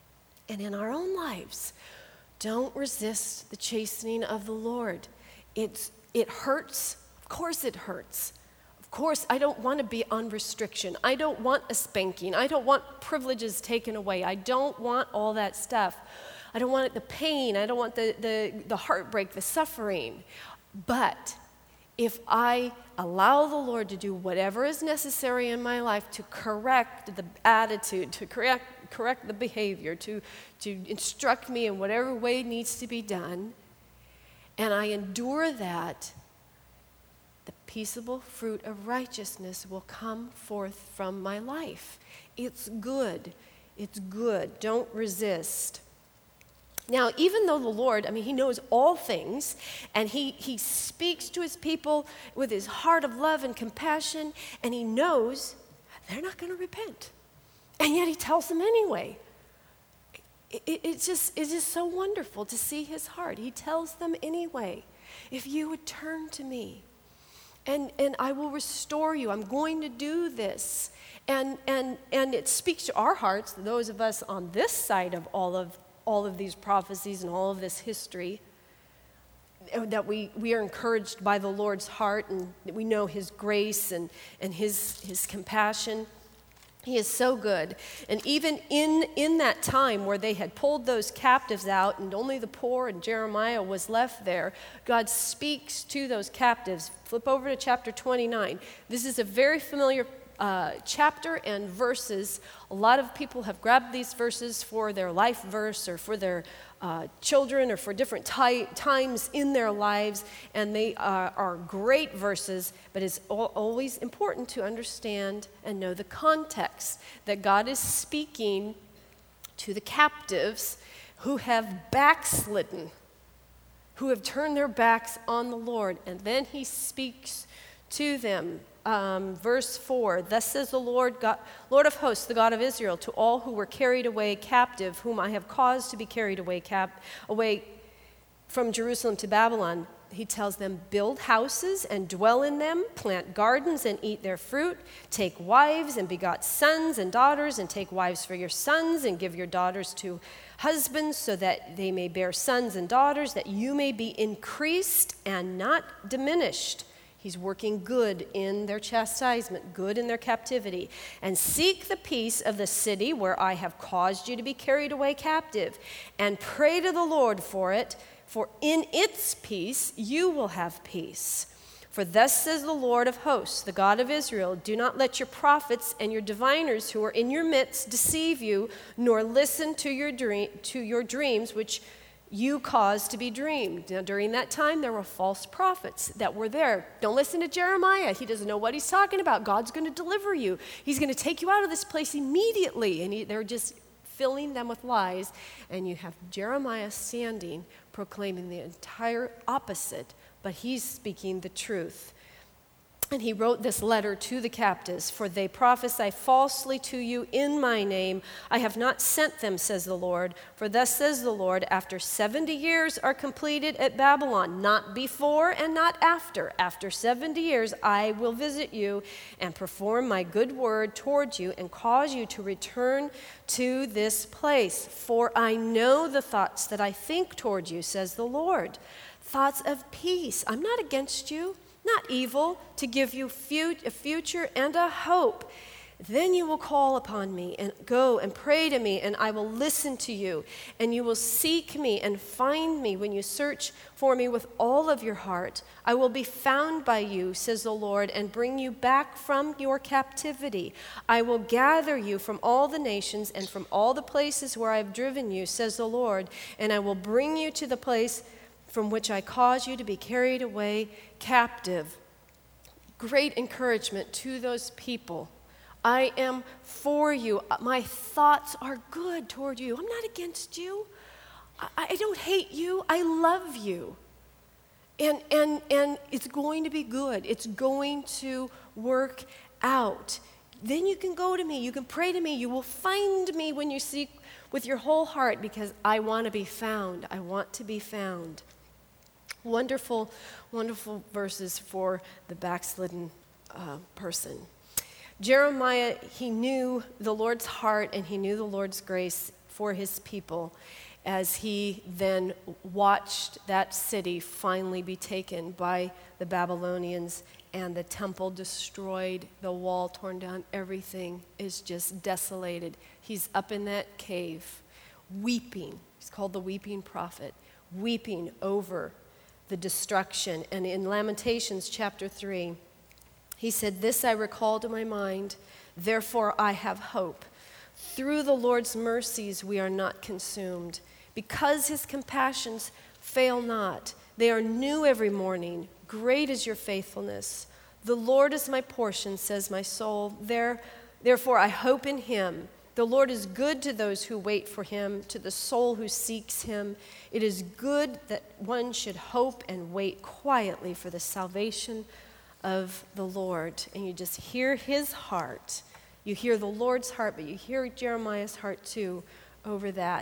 And in our own lives, don't resist the chastening of the Lord. It's it hurts. Of course it hurts. Of course, I don't want to be on restriction. I don't want a spanking. I don't want privileges taken away. I don't want all that stuff. I don't want the pain. I don't want the, the, the heartbreak, the suffering. But if I allow the Lord to do whatever is necessary in my life to correct the attitude, to correct, correct the behavior, to, to instruct me in whatever way needs to be done, and I endure that, the peaceable fruit of righteousness will come forth from my life. It's good. It's good. Don't resist. Now, even though the Lord, I mean, he knows all things, and he, he speaks to his people with his heart of love and compassion, and he knows they're not going to repent. And yet he tells them anyway. It, it, it's just, it's just so wonderful to see his heart. He tells them anyway, if you would turn to me, and, and I will restore you. I'm going to do this. And, and, and it speaks to our hearts, those of us on this side of all of all of these prophecies and all of this history, that we, we are encouraged by the Lord's heart, and we know his grace and, and his, his compassion. He is so good. And even in, in that time where they had pulled those captives out and only the poor and Jeremiah was left there, God speaks to those captives. Flip over to chapter twenty-nine. This is a very familiar Uh, chapter and verses. A lot of people have grabbed these verses for their life verse or for their uh, children or for different ty- times in their lives, and they are, are great verses, but it's al- always important to understand and know the context that God is speaking to the captives who have backslidden, who have turned their backs on the Lord, and then he speaks to them. Um, verse four, thus says the Lord, God, Lord of hosts, the God of Israel, to all who were carried away captive, whom I have caused to be carried away, cap- away from Jerusalem to Babylon, he tells them, build houses and dwell in them, plant gardens and eat their fruit, take wives and begot sons and daughters, and take wives for your sons and give your daughters to husbands, so that they may bear sons and daughters, that you may be increased and not diminished. He's working good in their chastisement, good in their captivity. And seek the peace of the city where I have caused you to be carried away captive, and pray to the Lord for it, for in its peace you will have peace. For thus says the Lord of hosts, the God of Israel, do not let your prophets and your diviners who are in your midst deceive you, nor listen to your dream, to your dreams which you caused to be dreamed. Now, during that time, there were false prophets that were there. Don't listen to Jeremiah. He doesn't know what he's talking about. God's going to deliver you. He's going to take you out of this place immediately. And he, they're just filling them with lies. And you have Jeremiah standing, proclaiming the entire opposite, but he's speaking the truth. And he wrote this letter to the captives, for they prophesy falsely to you in my name. I have not sent them, says the Lord. For thus says the Lord, after seventy years are completed at Babylon, not before and not after. After seventy years I will visit you and perform my good word towards you and cause you to return to this place. For I know the thoughts that I think toward you, says the Lord. Thoughts of peace. I'm not against you. Not evil, to give you a future and a hope. Then you will call upon me and go and pray to me, and I will listen to you. And you will seek me and find me when you search for me with all of your heart. I will be found by you, says the Lord, and bring you back from your captivity. I will gather you from all the nations and from all the places where I have driven you, says the Lord, and I will bring you to the place from which I cause you to be carried away captive. Great encouragement to those people. I am for you. My thoughts are good toward you. I'm not against you. I, I don't hate you. I love you. And, and, and it's going to be good. It's going to work out. Then you can go to me. You can pray to me. You will find me when you seek with your whole heart, because I want to be found. I want to be found. Wonderful, wonderful verses for the backslidden uh, person. Jeremiah, he knew the Lord's heart and he knew the Lord's grace for his people as he then watched that city finally be taken by the Babylonians and the temple destroyed, the wall torn down, everything is just desolated. He's up in that cave, weeping. He's called the weeping prophet, weeping over the destruction. And in Lamentations chapter three, he said, this I recall to my mind, therefore I have hope. Through the Lord's mercies we are not consumed, because his compassions fail not. They are new every morning. Great is your faithfulness. The Lord is my portion, says my soul. There, therefore I hope in him. The Lord is good to those who wait for him, to the soul who seeks him. It is good that one should hope and wait quietly for the salvation of the Lord. And you just hear his heart. You hear the Lord's heart, but you hear Jeremiah's heart too over that.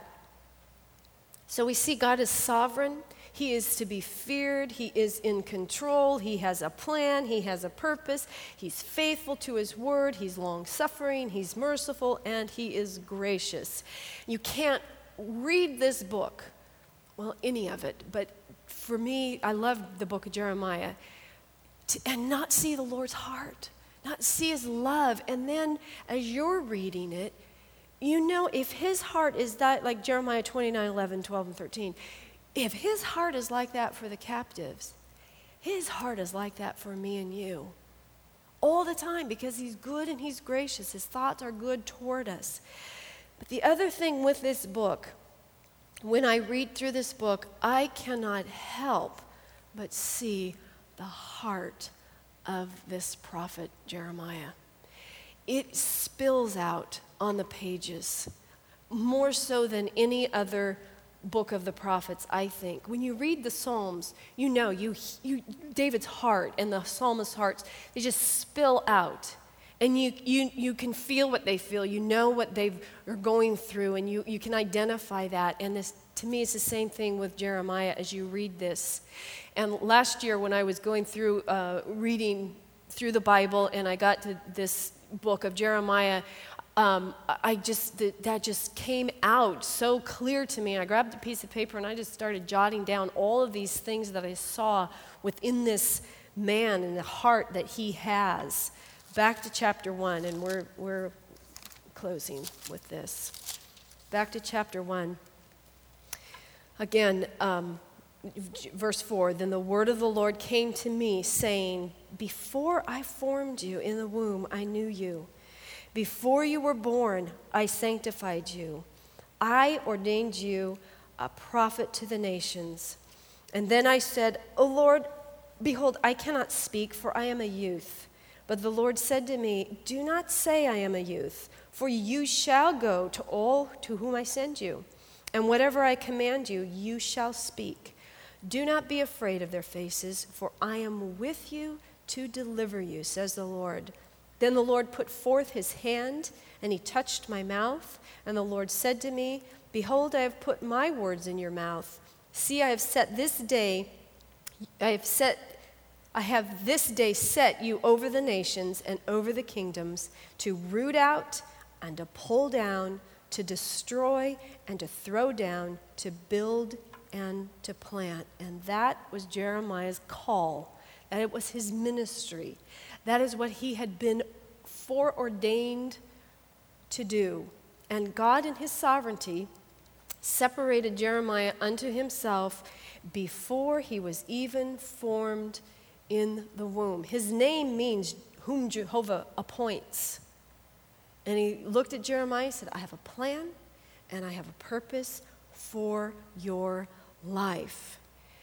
So we see God is sovereign. He is to be feared. He is in control. He has a plan. He has a purpose. He's faithful to his word. He's long-suffering. He's merciful, and he is gracious. You can't read this book, well, any of it, but for me, I love the book of Jeremiah, to, and not see the Lord's heart, not see his love. And then as you're reading it, you know if his heart is that, like Jeremiah twenty-nine, eleven, twelve, and thirteen, if his heart is like that for the captives, his heart is like that for me and you all the time, because he's good and he's gracious. His thoughts are good toward us. But the other thing with this book, when I read through this book, I cannot help but see the heart of this prophet Jeremiah. It spills out on the pages more so than any other book of the prophets, I think. When you read the Psalms, you know, you, you David's heart and the psalmist's hearts, they just spill out. And you, you, you can feel what they feel. You know what they are going through, and you, you can identify that. And this, to me, it's the same thing with Jeremiah as you read this. And last year when I was going through, uh, reading through the Bible, and I got to this book of Jeremiah, Um, I just, that just came out so clear to me. I grabbed a piece of paper and I just started jotting down all of these things that I saw within this, man and the heart that he has. Back to chapter one, and we're, we're closing with this. Back to chapter one. Again, um, verse four, then the word of the Lord came to me, saying, before I formed you in the womb, I knew you. Before you were born, I sanctified you. I ordained you a prophet to the nations. And then I said, O Lord, behold, I cannot speak, for I am a youth. But the Lord said to me, do not say I am a youth, for you shall go to all to whom I send you. And whatever I command you, you shall speak. Do not be afraid of their faces, for I am with you to deliver you, says the Lord. Then the Lord put forth his hand, and he touched my mouth. And the Lord said to me, behold, I have put my words in your mouth. See, I have set this day, I have set, I have this day set you over the nations and over the kingdoms, to root out and to pull down, to destroy and to throw down, to build and to plant. And that was Jeremiah's call. And it was his ministry. That is what he had been foreordained to do. And God in his sovereignty separated Jeremiah unto himself before he was even formed in the womb. His name means whom Jehovah appoints. And he looked at Jeremiah and said, I have a plan and I have a purpose for your life.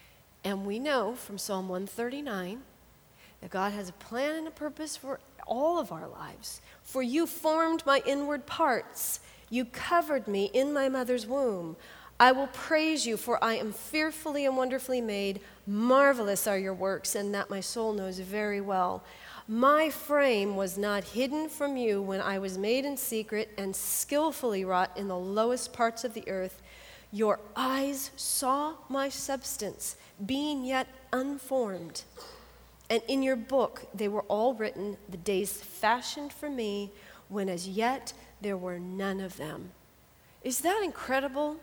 And we know from Psalm one thirty-nine that God has a plan and a purpose for all of our lives. For you formed my inward parts. You covered me in my mother's womb. I will praise you, for I am fearfully and wonderfully made. Marvelous are your works, and that my soul knows very well. My frame was not hidden from you when I was made in secret and skillfully wrought in the lowest parts of the earth. Your eyes saw my substance, being yet unformed. And in your book they were all written, the days fashioned for me, when as yet there were none of them. Is that incredible?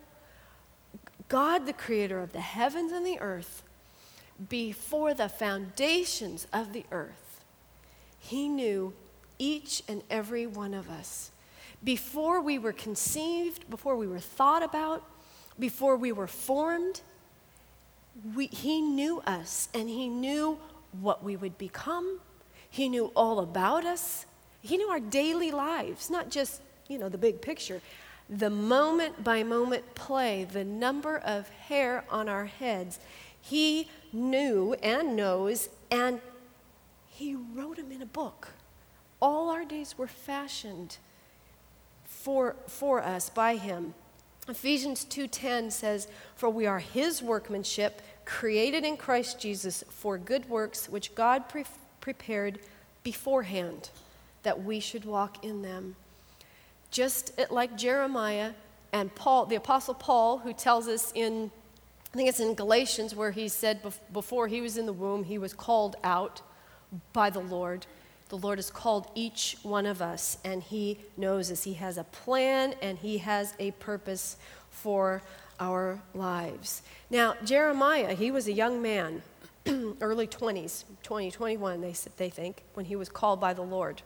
God, the creator of the heavens and the earth, before the foundations of the earth, he knew each and every one of us. Before we were conceived, before we were thought about, before we were formed, we, he knew us, and he knew what we would become. He knew all about us. He knew our daily lives, not just, you know, the big picture. The moment by moment play, the number of hair on our heads, he knew and knows, and he wrote them in a book. All our days were fashioned for, for us by him. Ephesians two ten says, for we are his workmanship, created in Christ Jesus for good works, which God pre- prepared beforehand, that we should walk in them. Just like Jeremiah and Paul, the Apostle Paul, who tells us in, I think it's in Galatians, where he said before he was in the womb, he was called out by the Lord. The Lord has called each one of us, and he knows us. He has a plan, and he has a purpose for our lives. Now, Jeremiah, he was a young man, early twenties, twenty, twenty-one, they, they think, when he was called by the Lord.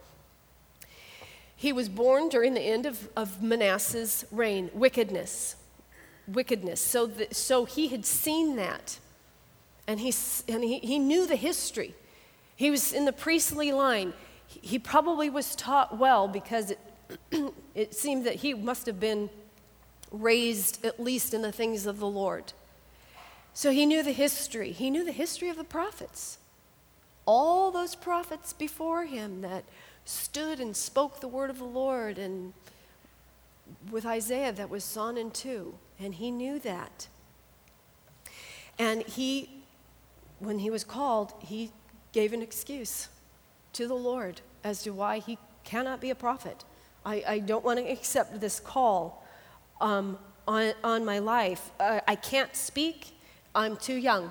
He was born during the end of, of Manasseh's reign, wickedness, wickedness. So, the, so he had seen that, and, he, and he, he knew the history. He was in the priestly line. He probably was taught well, because it, it seemed that he must have been raised at least in the things of the Lord. So he knew the history. He knew the history of the prophets. All those prophets before him that stood and spoke the word of the Lord, and with Isaiah that was sawn in two, and he knew that. And he, when he was called, he gave an excuse to the Lord as to why he cannot be a prophet. I, I don't want to accept this call um, on, on my life. Uh, I can't speak. I'm too young.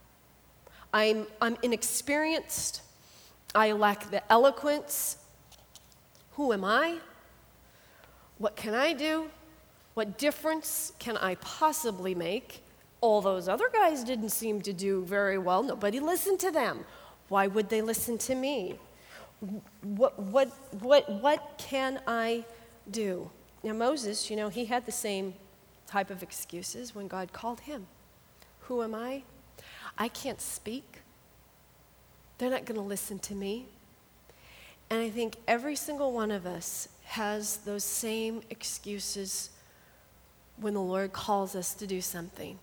I'm, I'm inexperienced. I lack the eloquence. Who am I? What can I do? What difference can I possibly make? All those other guys didn't seem to do very well. Nobody listened to them. Why would they listen to me? What, what, what, what can I do? Now, Moses, you know, he had the same type of excuses when God called him. Who am I? I can't speak. They're not going to listen to me. And I think every single one of us has those same excuses when the Lord calls us to do something.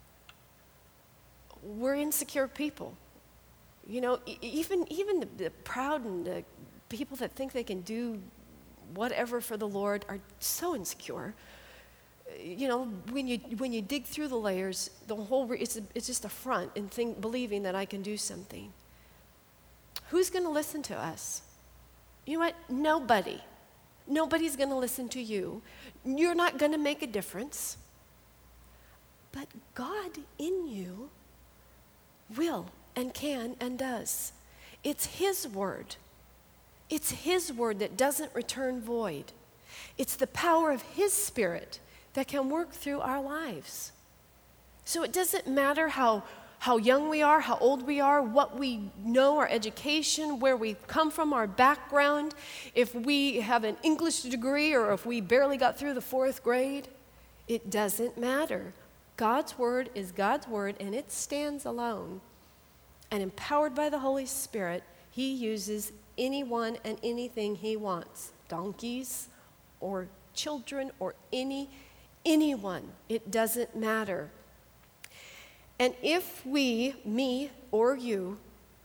We're insecure people. You know, e- even, even the, the proud and the people that think they can do whatever for the Lord are so insecure. You know, when you when you dig through the layers, the whole re- it's a, it's just a front and think, believing that I can do something. Who's going to listen to us? You know what? Nobody. Nobody's going to listen to you. You're not going to make a difference. But God in you will and can and does. It's His word. It's His word that doesn't return void. It's the power of His Spirit that can work through our lives. So it doesn't matter how, how young we are, how old we are, what we know, our education, where we come from, our background, if we have an English degree or if we barely got through the fourth grade, it doesn't matter. God's word is God's word, and it stands alone. And empowered by the Holy Spirit, He uses anyone and anything He wants. Donkeys or children or any anyone. It doesn't matter. And if we, me or you,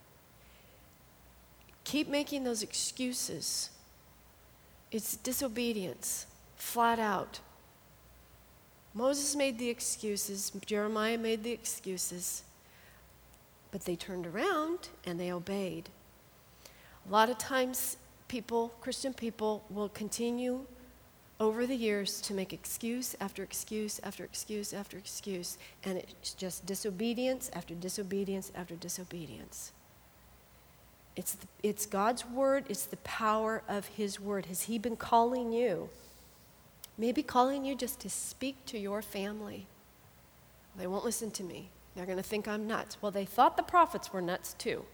keep making those excuses, it's disobedience, flat out. Moses made the excuses, Jeremiah made the excuses, but they turned around and they obeyed. A lot of times people, Christian people, will continue over the years to make excuse after excuse after excuse after excuse, and it's just disobedience after disobedience after disobedience. It's, the, it's God's word, it's the power of His word. Has He been calling you? Maybe calling you just to speak to your family. They won't listen to me. They're going to think I'm nuts. Well, they thought the prophets were nuts too.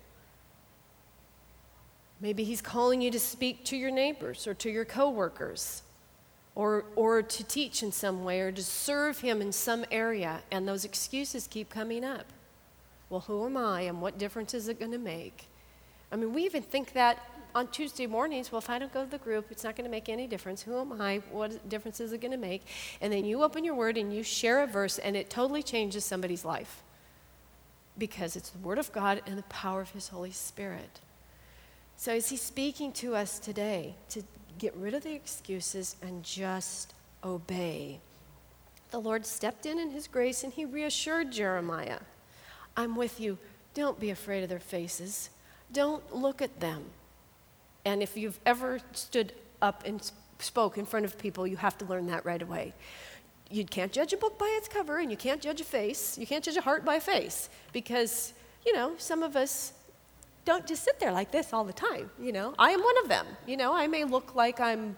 Maybe He's calling you to speak to your neighbors or to your coworkers, or or to teach in some way, or to serve Him in some area, and those excuses keep coming up. Well, who am I, and what difference is it going to make? I mean, we even think that on Tuesday mornings. Well, if I don't go to the group, it's not going to make any difference. Who am I? What difference is it going to make? And then you open your word and you share a verse, and it totally changes somebody's life, because it's the word of God and the power of His Holy Spirit. So is He speaking to us today to get rid of the excuses and just obey? The Lord stepped in in His grace, and He reassured Jeremiah, I'm with you. Don't be afraid of their faces. Don't look at them. And if you've ever stood up and spoke in front of people, you have to learn that right away. You can't judge a book by its cover, and you can't judge a face. You can't judge a heart by a face, because, you know, some of us don't just sit there like this all the time, you know. I am one of them. You know, I may look like I'm,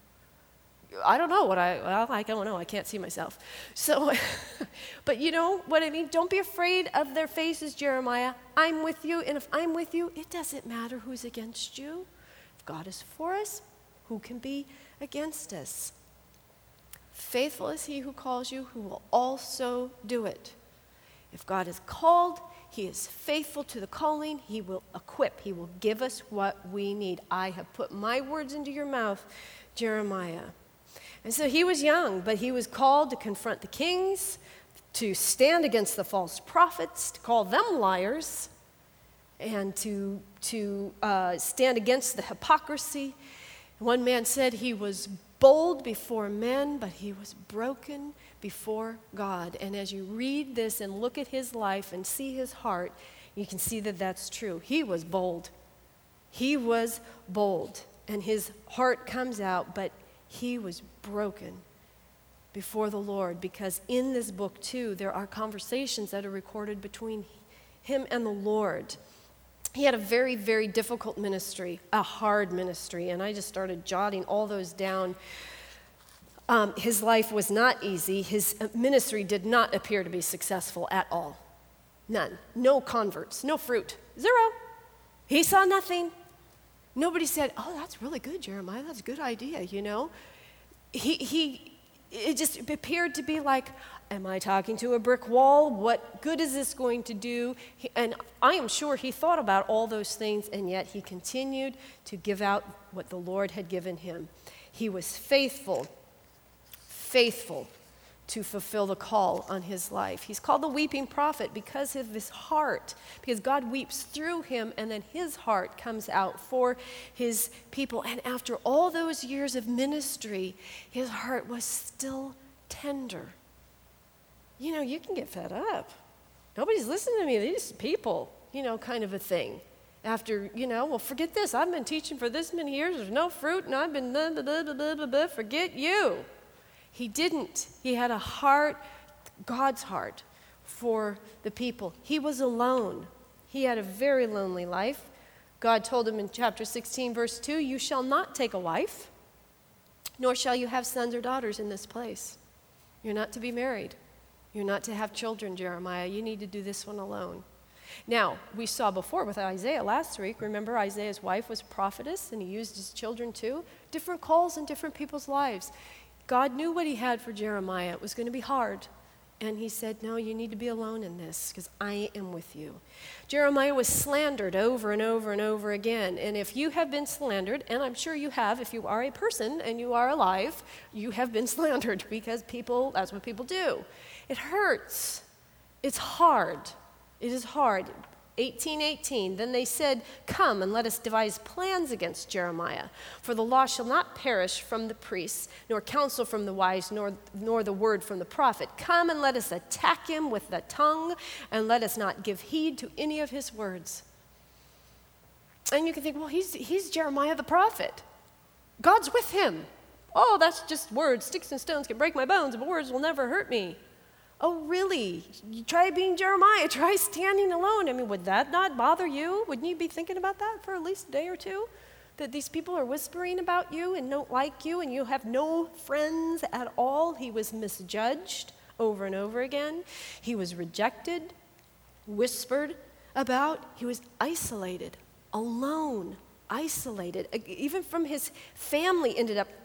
I don't know what I, well, I don't know. I can't see myself. So, but you know what I mean? Don't be afraid of their faces, Jeremiah. I'm with you, and if I'm with you, it doesn't matter who's against you. If God is for us, who can be against us? Faithful is He who calls you, who will also do it. If God is called, He is faithful to the calling. He will equip. He will give us what we need. I have put my words into your mouth, Jeremiah. And so he was young, but he was called to confront the kings, to stand against the false prophets, to call them liars, and to, to uh, stand against the hypocrisy. One man said he was bold before men, but he was broken before God. And as you read this and look at his life and see his heart, you can see that that's true. He was bold. He was bold, and his heart comes out, but he was broken before the Lord, because in this book, too, there are conversations that are recorded between him and the Lord. He had a very, very difficult ministry, a hard ministry, and I just started jotting all those down. Um, his life was not easy. His ministry did not appear to be successful at all. None. No converts. No fruit. Zero. He saw nothing. Nobody said, oh, that's really good, Jeremiah. That's a good idea, you know. He, he, it just appeared to be like, am I talking to a brick wall? What good is this going to do? He, and I am sure he thought about all those things, and yet he continued to give out what the Lord had given him. He was faithful, faithful to fulfill the call on his life. He's called the weeping prophet because of his heart, because God weeps through him, and then his heart comes out for his people. And after all those years of ministry, his heart was still tender. You know, you can get fed up. Nobody's listening to me. These people, you know, kind of a thing. After, you know, well, forget this. I've been teaching for this many years. There's no fruit, and I've been blah, blah, blah, blah, blah, blah. Forget you. He didn't. He had a heart, God's heart, for the people. He was alone. He had a very lonely life. God told him in chapter sixteen, verse two, you shall not take a wife, nor shall you have sons or daughters in this place. You're not to be married. You're not to have children, Jeremiah. You need to do this one alone. Now, we saw before with Isaiah last week, remember Isaiah's wife was a prophetess, and he used his children too. Different calls in different people's lives. God knew what he had for Jeremiah. It was going to be hard. And he said, no, you need to be alone in this because I am with you. Jeremiah was slandered over and over and over again. And if you have been slandered, and I'm sure you have, if you are a person and you are alive, you have been slandered because people, that's what people do. It hurts. It's hard. It is hard. eighteen eighteen, then they said, come and let us devise plans against Jeremiah. For the law shall not perish from the priests, nor counsel from the wise, nor, nor the word from the prophet. Come and let us attack him with the tongue, and let us not give heed to any of his words. And you can think, well, he's, he's Jeremiah the prophet. God's with him. Oh, that's just words. Sticks and stones can break my bones, but words will never hurt me. Oh, really? You try being Jeremiah. Try standing alone. I mean, would that not bother you? Wouldn't you be thinking about that for at least a day or two? That these people are whispering about you and don't like you and you have no friends at all? He was misjudged over and over again. He was rejected, whispered about. He was isolated, alone, isolated. Even from his family ended up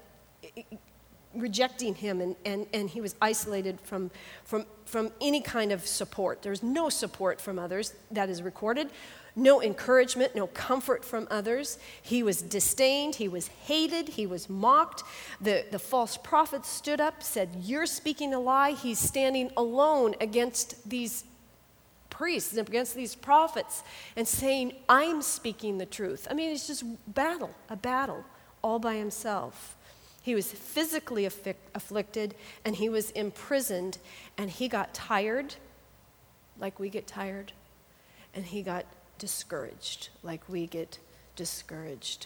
rejecting him, and, and, and he was isolated from, from, from any kind of support. There's no support from others that is recorded, no encouragement, no comfort from others. He was disdained, he was hated, he was mocked. The, the false prophet stood up, said, you're speaking a lie. He's standing alone against these priests, against these prophets, and saying, I'm speaking the truth. I mean, it's just battle, a battle, all by himself. He was physically affic- afflicted, and he was imprisoned, and he got tired, like we get tired, and he got discouraged, like we get discouraged.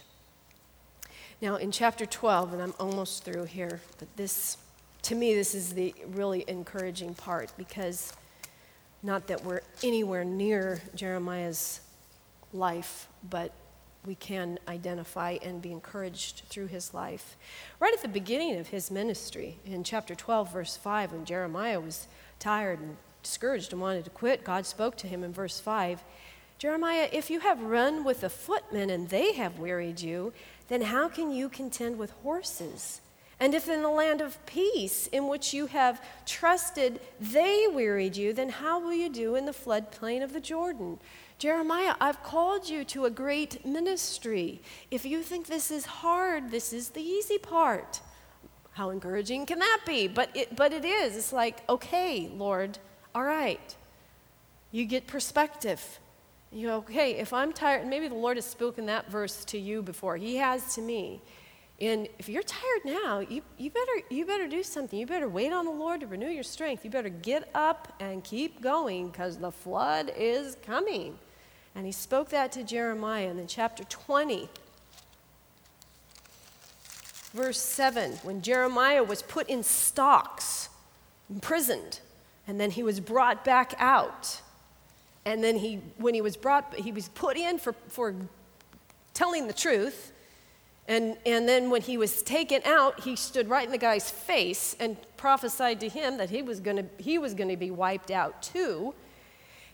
Now, in chapter twelve, and I'm almost through here, but this, to me, this is the really encouraging part, because not that we're anywhere near Jeremiah's life, but we can identify and be encouraged through his life. Right at the beginning of his ministry, in chapter twelve, verse five, when Jeremiah was tired and discouraged and wanted to quit, God spoke to him in verse five, Jeremiah, if you have run with the footmen and they have wearied you, then how can you contend with horses? And if in the land of peace in which you have trusted they wearied you, then how will you do in the floodplain of the Jordan? Jeremiah, I've called you to a great ministry. If you think this is hard, this is the easy part. How encouraging can that be? But it, but it is. It's like, okay, Lord, all right. You get perspective. You go, okay, if I'm tired, maybe the Lord has spoken that verse to you before. He has to me. And if you're tired now, you, you better you better do something. You better wait on the Lord to renew your strength. You better get up and keep going because the flood is coming. And he spoke that to Jeremiah. And in chapter twenty, verse seven, when Jeremiah was put in stocks, imprisoned, and then he was brought back out. And then he, when he was brought, he was put in for, for telling the truth. And, and then when he was taken out, he stood right in the guy's face and prophesied to him that he was going to he was going to be wiped out too.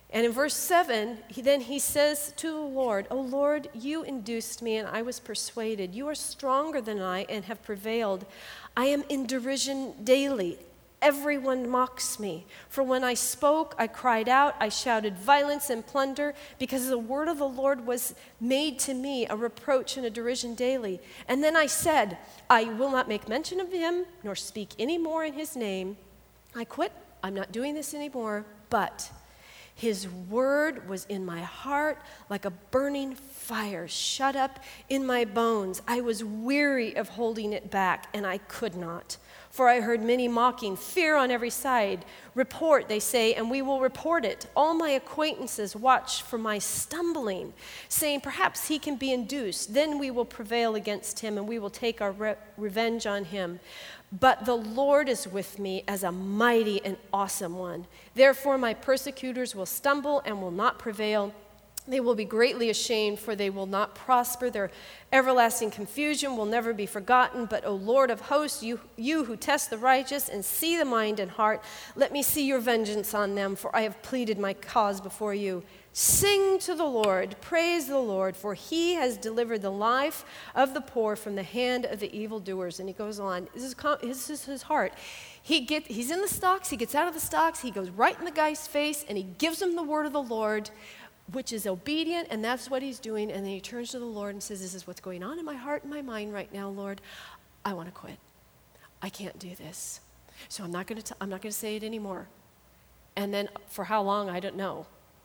And in verse seven, he, then he says to the Lord, O Lord, you induced me and I was persuaded. You are stronger than I and have prevailed. I am in derision daily. Everyone mocks me. For when I spoke, I cried out, I shouted violence and plunder, because the word of the Lord was made to me a reproach and a derision daily. And then I said, I will not make mention of him, nor speak any more in his name. I quit. I'm not doing this anymore. But his word was in my heart like a burning fire shut up in my bones. I was weary of holding it back, and I could not. For I heard many mocking, fear on every side. Report, they say, and we will report it. All my acquaintances watch for my stumbling, saying, perhaps he can be induced. Then we will prevail against him, and we will take our re- revenge on him. But the Lord is with me as a mighty and awesome one. Therefore my persecutors will stumble and will not prevail. They will be greatly ashamed, for they will not prosper. Their everlasting confusion will never be forgotten. But, O Lord of hosts, you, you who test the righteous and see the mind and heart, let me see your vengeance on them, for I have pleaded my cause before you. Sing to the Lord, praise the Lord, for he has delivered the life of the poor from the hand of the evildoers. And he goes on. This is, this is his heart. He get, he's in the stocks, he gets out of the stocks, he goes right in the guy's face, and he gives him the word of the Lord, which is obedient, and that's what he's doing. And then he turns to the Lord and says, this is what's going on in my heart and my mind right now, Lord. I want to quit. I can't do this. So I'm not going to I'm not going to say it anymore. And then for how long, I don't know.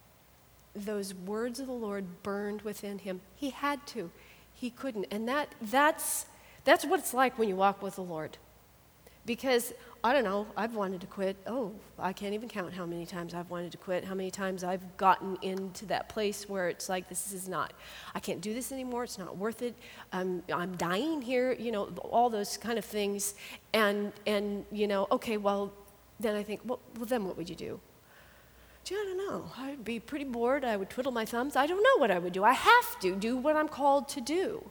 Those words of the Lord burned within him. He had to. He couldn't. And that that's that's what it's like when you walk with the Lord. Because, I don't know, I've wanted to quit. Oh, I can't even count how many times I've wanted to quit, how many times I've gotten into that place where it's like, this is not, I can't do this anymore, it's not worth it, I'm, I'm dying here, you know, all those kind of things. And, and you know, okay, well, then I think, well, well, then what would you do? Gee, I don't know. I'd be pretty bored. I would twiddle my thumbs. I don't know what I would do. I have to do what I'm called to do.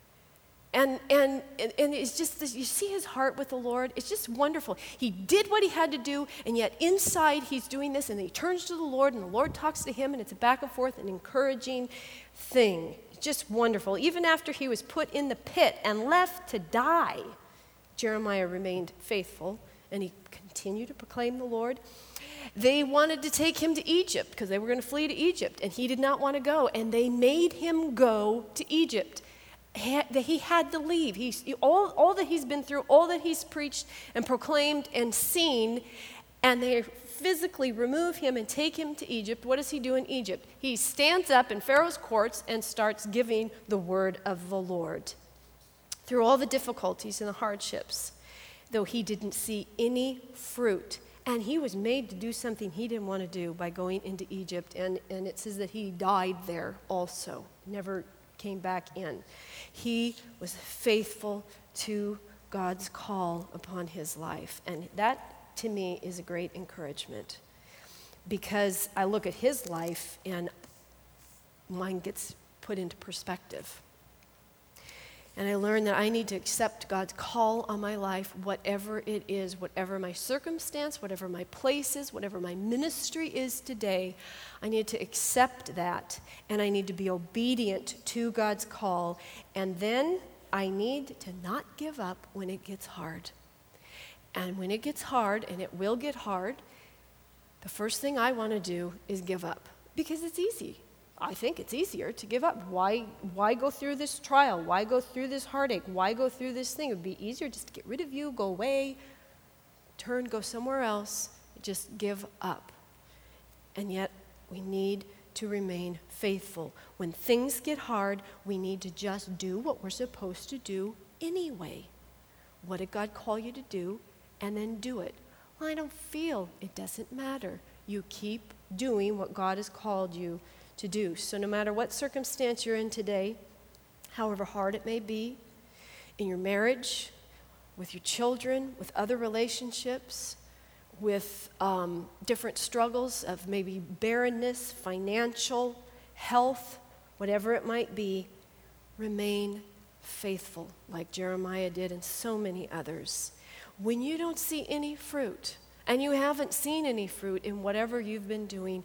And, and and it's just, this, you see his heart with the Lord. It's just wonderful. He did what he had to do, and yet inside he's doing this, and then he turns to the Lord, and the Lord talks to him, and it's a back and forth, an encouraging thing. Just wonderful. Even after he was put in the pit and left to die, Jeremiah remained faithful, and he continued to proclaim the Lord. They wanted to take him to Egypt because they were going to flee to Egypt, and he did not want to go, and they made him go to Egypt. He had to leave. He's, all, all that he's been through, all that he's preached and proclaimed and seen, and they physically remove him and take him to Egypt. What does he do in Egypt? He stands up in Pharaoh's courts and starts giving the word of the Lord through all the difficulties and the hardships, though he didn't see any fruit. And he was made to do something he didn't want to do by going into Egypt, and, and it says that he died there also, never came back in. He was faithful to God's call upon his life. And that, to me, is a great encouragement, because I look at his life and mine gets put into perspective. And I learned that I need to accept God's call on my life, whatever it is, whatever my circumstance, whatever my place is, whatever my ministry is today. I need to accept that, and I need to be obedient to God's call. And then I need to not give up when it gets hard. And when it gets hard, and it will get hard, the first thing I want to do is give up, because it's easy. I think it's easier to give up. Why, why go through this trial? Why go through this heartache? Why go through this thing? It would be easier just to get rid of you, go away, turn, go somewhere else, just give up. And yet, we need to remain faithful. When things get hard, we need to just do what we're supposed to do anyway. What did God call you to do? And then do it. Well, I don't feel. It doesn't matter. You keep doing what God has called you to do. So no matter what circumstance you're in today, however hard it may be, in your marriage, with your children, with other relationships, with um, different struggles of maybe barrenness, financial, health, whatever it might be, remain faithful like Jeremiah did and so many others. When you don't see any fruit, and you haven't seen any fruit in whatever you've been doing,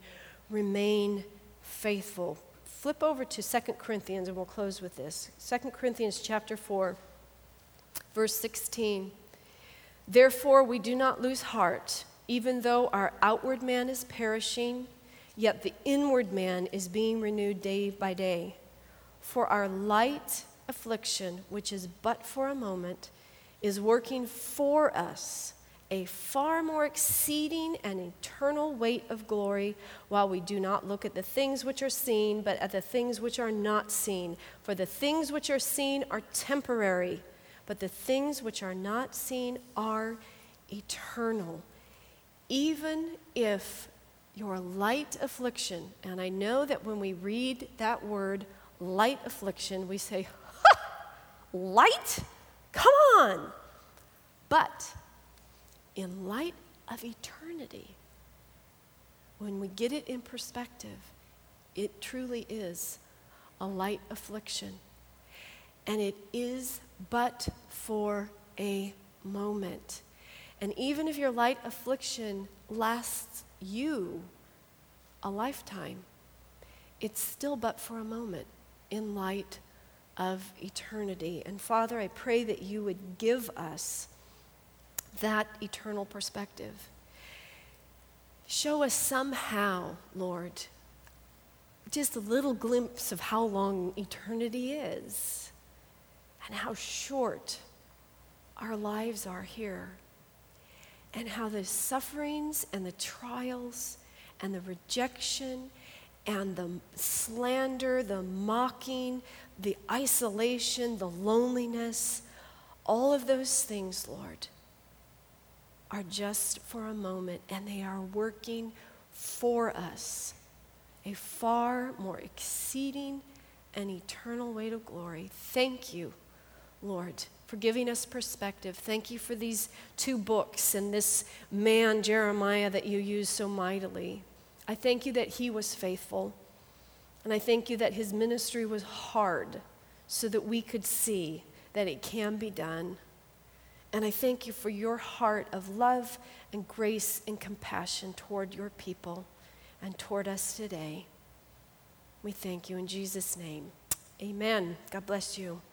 remain faithful. Flip over to Second Corinthians and we'll close with this. Second Corinthians chapter four, verse sixteen. Therefore we do not lose heart, even though our outward man is perishing, yet the inward man is being renewed day by day. For our light affliction, which is but for a moment, is working for us a far more exceeding and eternal weight of glory, while we do not look at the things which are seen, but at the things which are not seen. For the things which are seen are temporary, but the things which are not seen are eternal. Even if your light affliction, and I know that when we read that word, light affliction, we say, ha, light? Come on. But in light of eternity, when we get it in perspective, it truly is a light affliction. And it is but for a moment. And even if your light affliction lasts you a lifetime, it's still but for a moment in light of eternity. And Father, I pray that you would give us that eternal perspective. Show us somehow, Lord, just a little glimpse of how long eternity is and how short our lives are here, and how the sufferings and the trials and the rejection and the slander, the mocking, the isolation, the loneliness, all of those things, Lord, are just for a moment, and they are working for us a far more exceeding and eternal weight of glory. Thank you, Lord, for giving us perspective. Thank you for these two books and this man, Jeremiah, that you used so mightily. I thank you that he was faithful, and I thank you that his ministry was hard so that we could see that it can be done. And I thank you for your heart of love and grace and compassion toward your people and toward us today. We thank you in Jesus' name. Amen. God bless you.